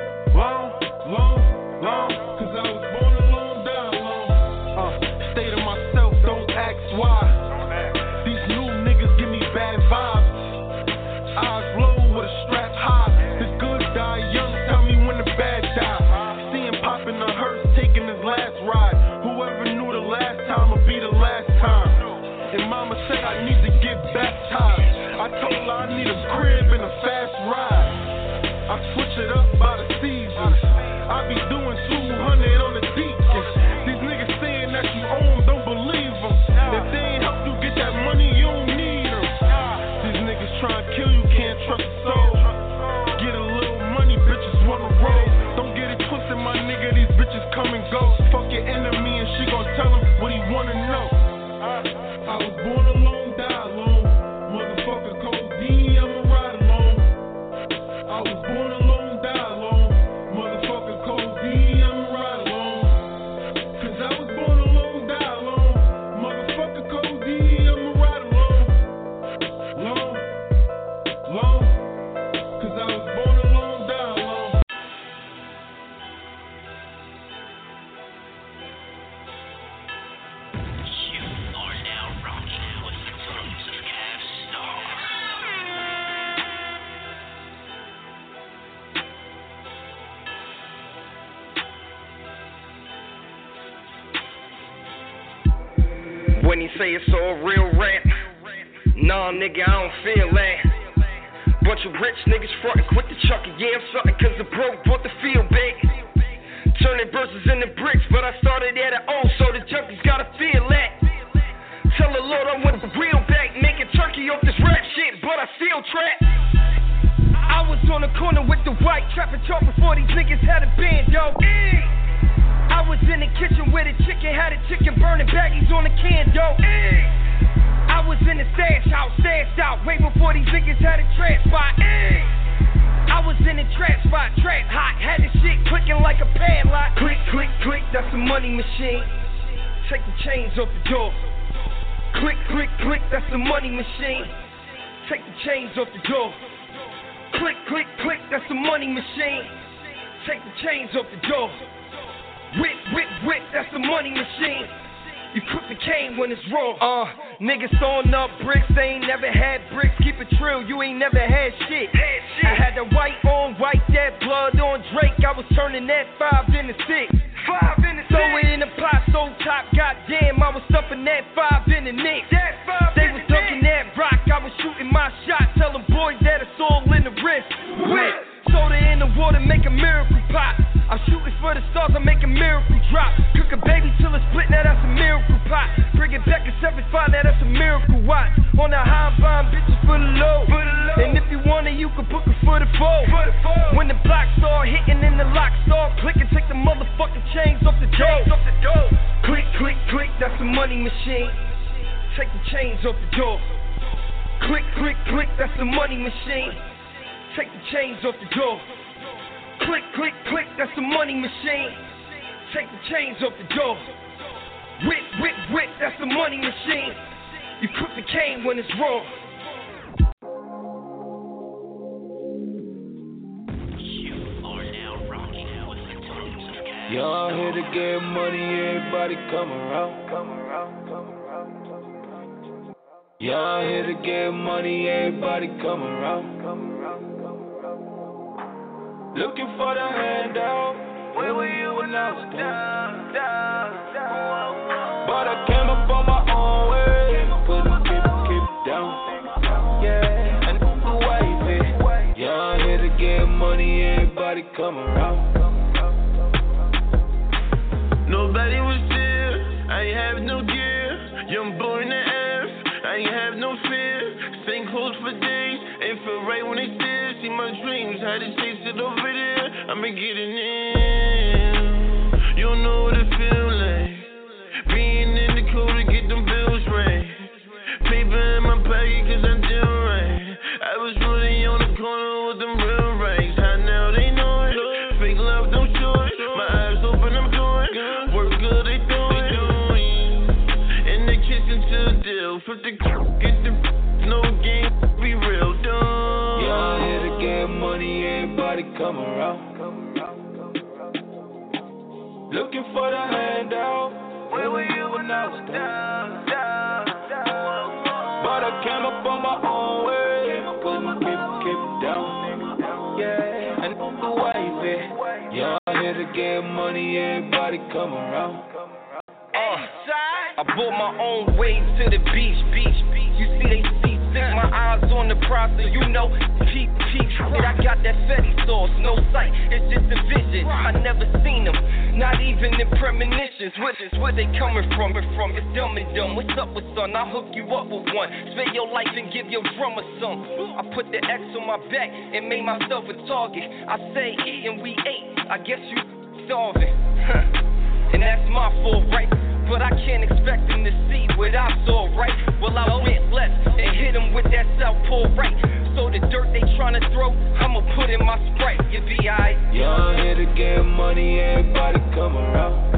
S5: Cause I was born alone, die alone. Stay to myself, don't ask why. These new niggas give me bad vibes. Eyes low with a strap high. The good die young, tell me when the bad die. See him popping the hearse, taking his last ride. Whoever knew the last time would be the last time. And mama said I need to get baptized. I told her I need a
S18: crib in a fast ride. I switch it up by the seasons. I be doing 200 on the deacons. These niggas saying that you own, don't believe them. If they ain't help you get that money, you don't need them. These niggas trying to kill you, can't trust a soul. Get a little money, bitches wanna roll. Don't get it twisted, my nigga, these bitches come and go. Fuck your enemy and she gon' tell him what he wanna know. I was born alone, die alone. Motherfucker cold D, I'ma ride alone. I was born alone, die alone. Motherfucker cold D, I'ma ride alone. Cause I was born alone, die alone. Motherfucker cold D, I'ma ride alone. Long. Cause I was born alone, die alone.
S7: You are now rocking with the drums of Cav Star.
S10: When he say it's all real rap, nah nigga, I don't feel that. Bunch of rich niggas frontin', quit the chuckin', yeah I'm something cause the broke bought the field big. Turning verses into bricks, but I started at an O, so the junkies gotta feel that. Tell the Lord I want the real back, making turkey off this rap shit, but I still trap. I was on the corner with the white trapping talk before these niggas had a band, yo. I was in the kitchen where the chicken had a chicken burning baggies on the can, yo. I was in the stash house, stashed out, way before these niggas had a trap spot. I was in the trap spot, trap hot, had the shit clicking like a padlock. Click, click, click, that's the money machine. Take the chains off the door. Click, click, click, that's the money machine. Take the chains off the door. Click, click, click, that's the money machine. Take the chains off the door. Whip, whip, whip, that's the money machine. You cook the cane when it's raw. Niggas throwing up bricks, they ain't never had bricks. Keep it trill, you ain't never had shit. I had the white on white, that blood on Drake. I was turning that 5 into 6. Throw it in the pot, so top, goddamn. I was stuffing that 5 in the Knicks. They was dunking that rock, I was shooting my shot. Tell them boys that it's all in the wrist. Whip, soda in the water, make a miracle pop. I'm shooting for the stars, I make a miracle drop. Cook a baby till it's split, now that's a miracle pot. Bring it back at 7.5, now that's a miracle watch. On the high buying bitches for the low. And if you want it, you can book it for the foe. When the block start hitting and the lock start clicking, take the motherfucking chains off the door. Click, click, click, that's the money machine. Take the chains off the door. Click, click, click, that's the money machine. Take the chains off the door. Click, click, click, that's the money machine. Take the chains off the door. Whip, whip, whip, that's the money machine. You cook the cane when it's raw.
S7: You are now rocking with the drums of Cav Star.
S1: Y'all here to get money, everybody come around. Y'all here to get money, everybody come around. Looking for the handout. Where were you when I was down? But I came up on my own way. Couldn't keep it down. Yeah, and the wifey. Y'all here to get money, everybody come around.
S18: Nobody was there, I ain't have no gear. Young boy in the F, I ain't have no fear. Same clothes for days, ain't feel right when they stare. See my dreams, had to chase it over there. I've been getting in, you don't know what it feel like. Being in the cold to get them bills right. Paper in my pocket cause I'm doing right. I was really on the corner with them real rights. How now they know it, fake love don't show it. My eyes open, I'm doing work good, they doing. In the kitchen till the deal, flip the get the no game, be real dumb.
S1: Y'all here to get money, everybody come around. Looking for the handout. Where were you when I was down? But I came up on my own way. Couldn't keep it down. Yeah, and the wifey. Y'all here to get money, everybody come around.
S10: I bought my own waves to the beach. You see they see 6 My eyes on the prize, so you know, peep. And I got that Fetty sauce, no sight, it's just a vision. I never seen them, not even in premonitions. Where they coming from? It's dumb and dumb. What's up with son? I'll hook you up with one. Spare your life and give your drummer some. I put the X on my back and made myself a target. I say eat and we ate. I guess you starving. And that's my fault, right? But I can't expect them to see what I saw, right? Well, I went left and hit them with that southpaw right. So the dirt they tryna throw, I'ma put in my Sprite. You be alright.
S1: Young here to get money, everybody come around.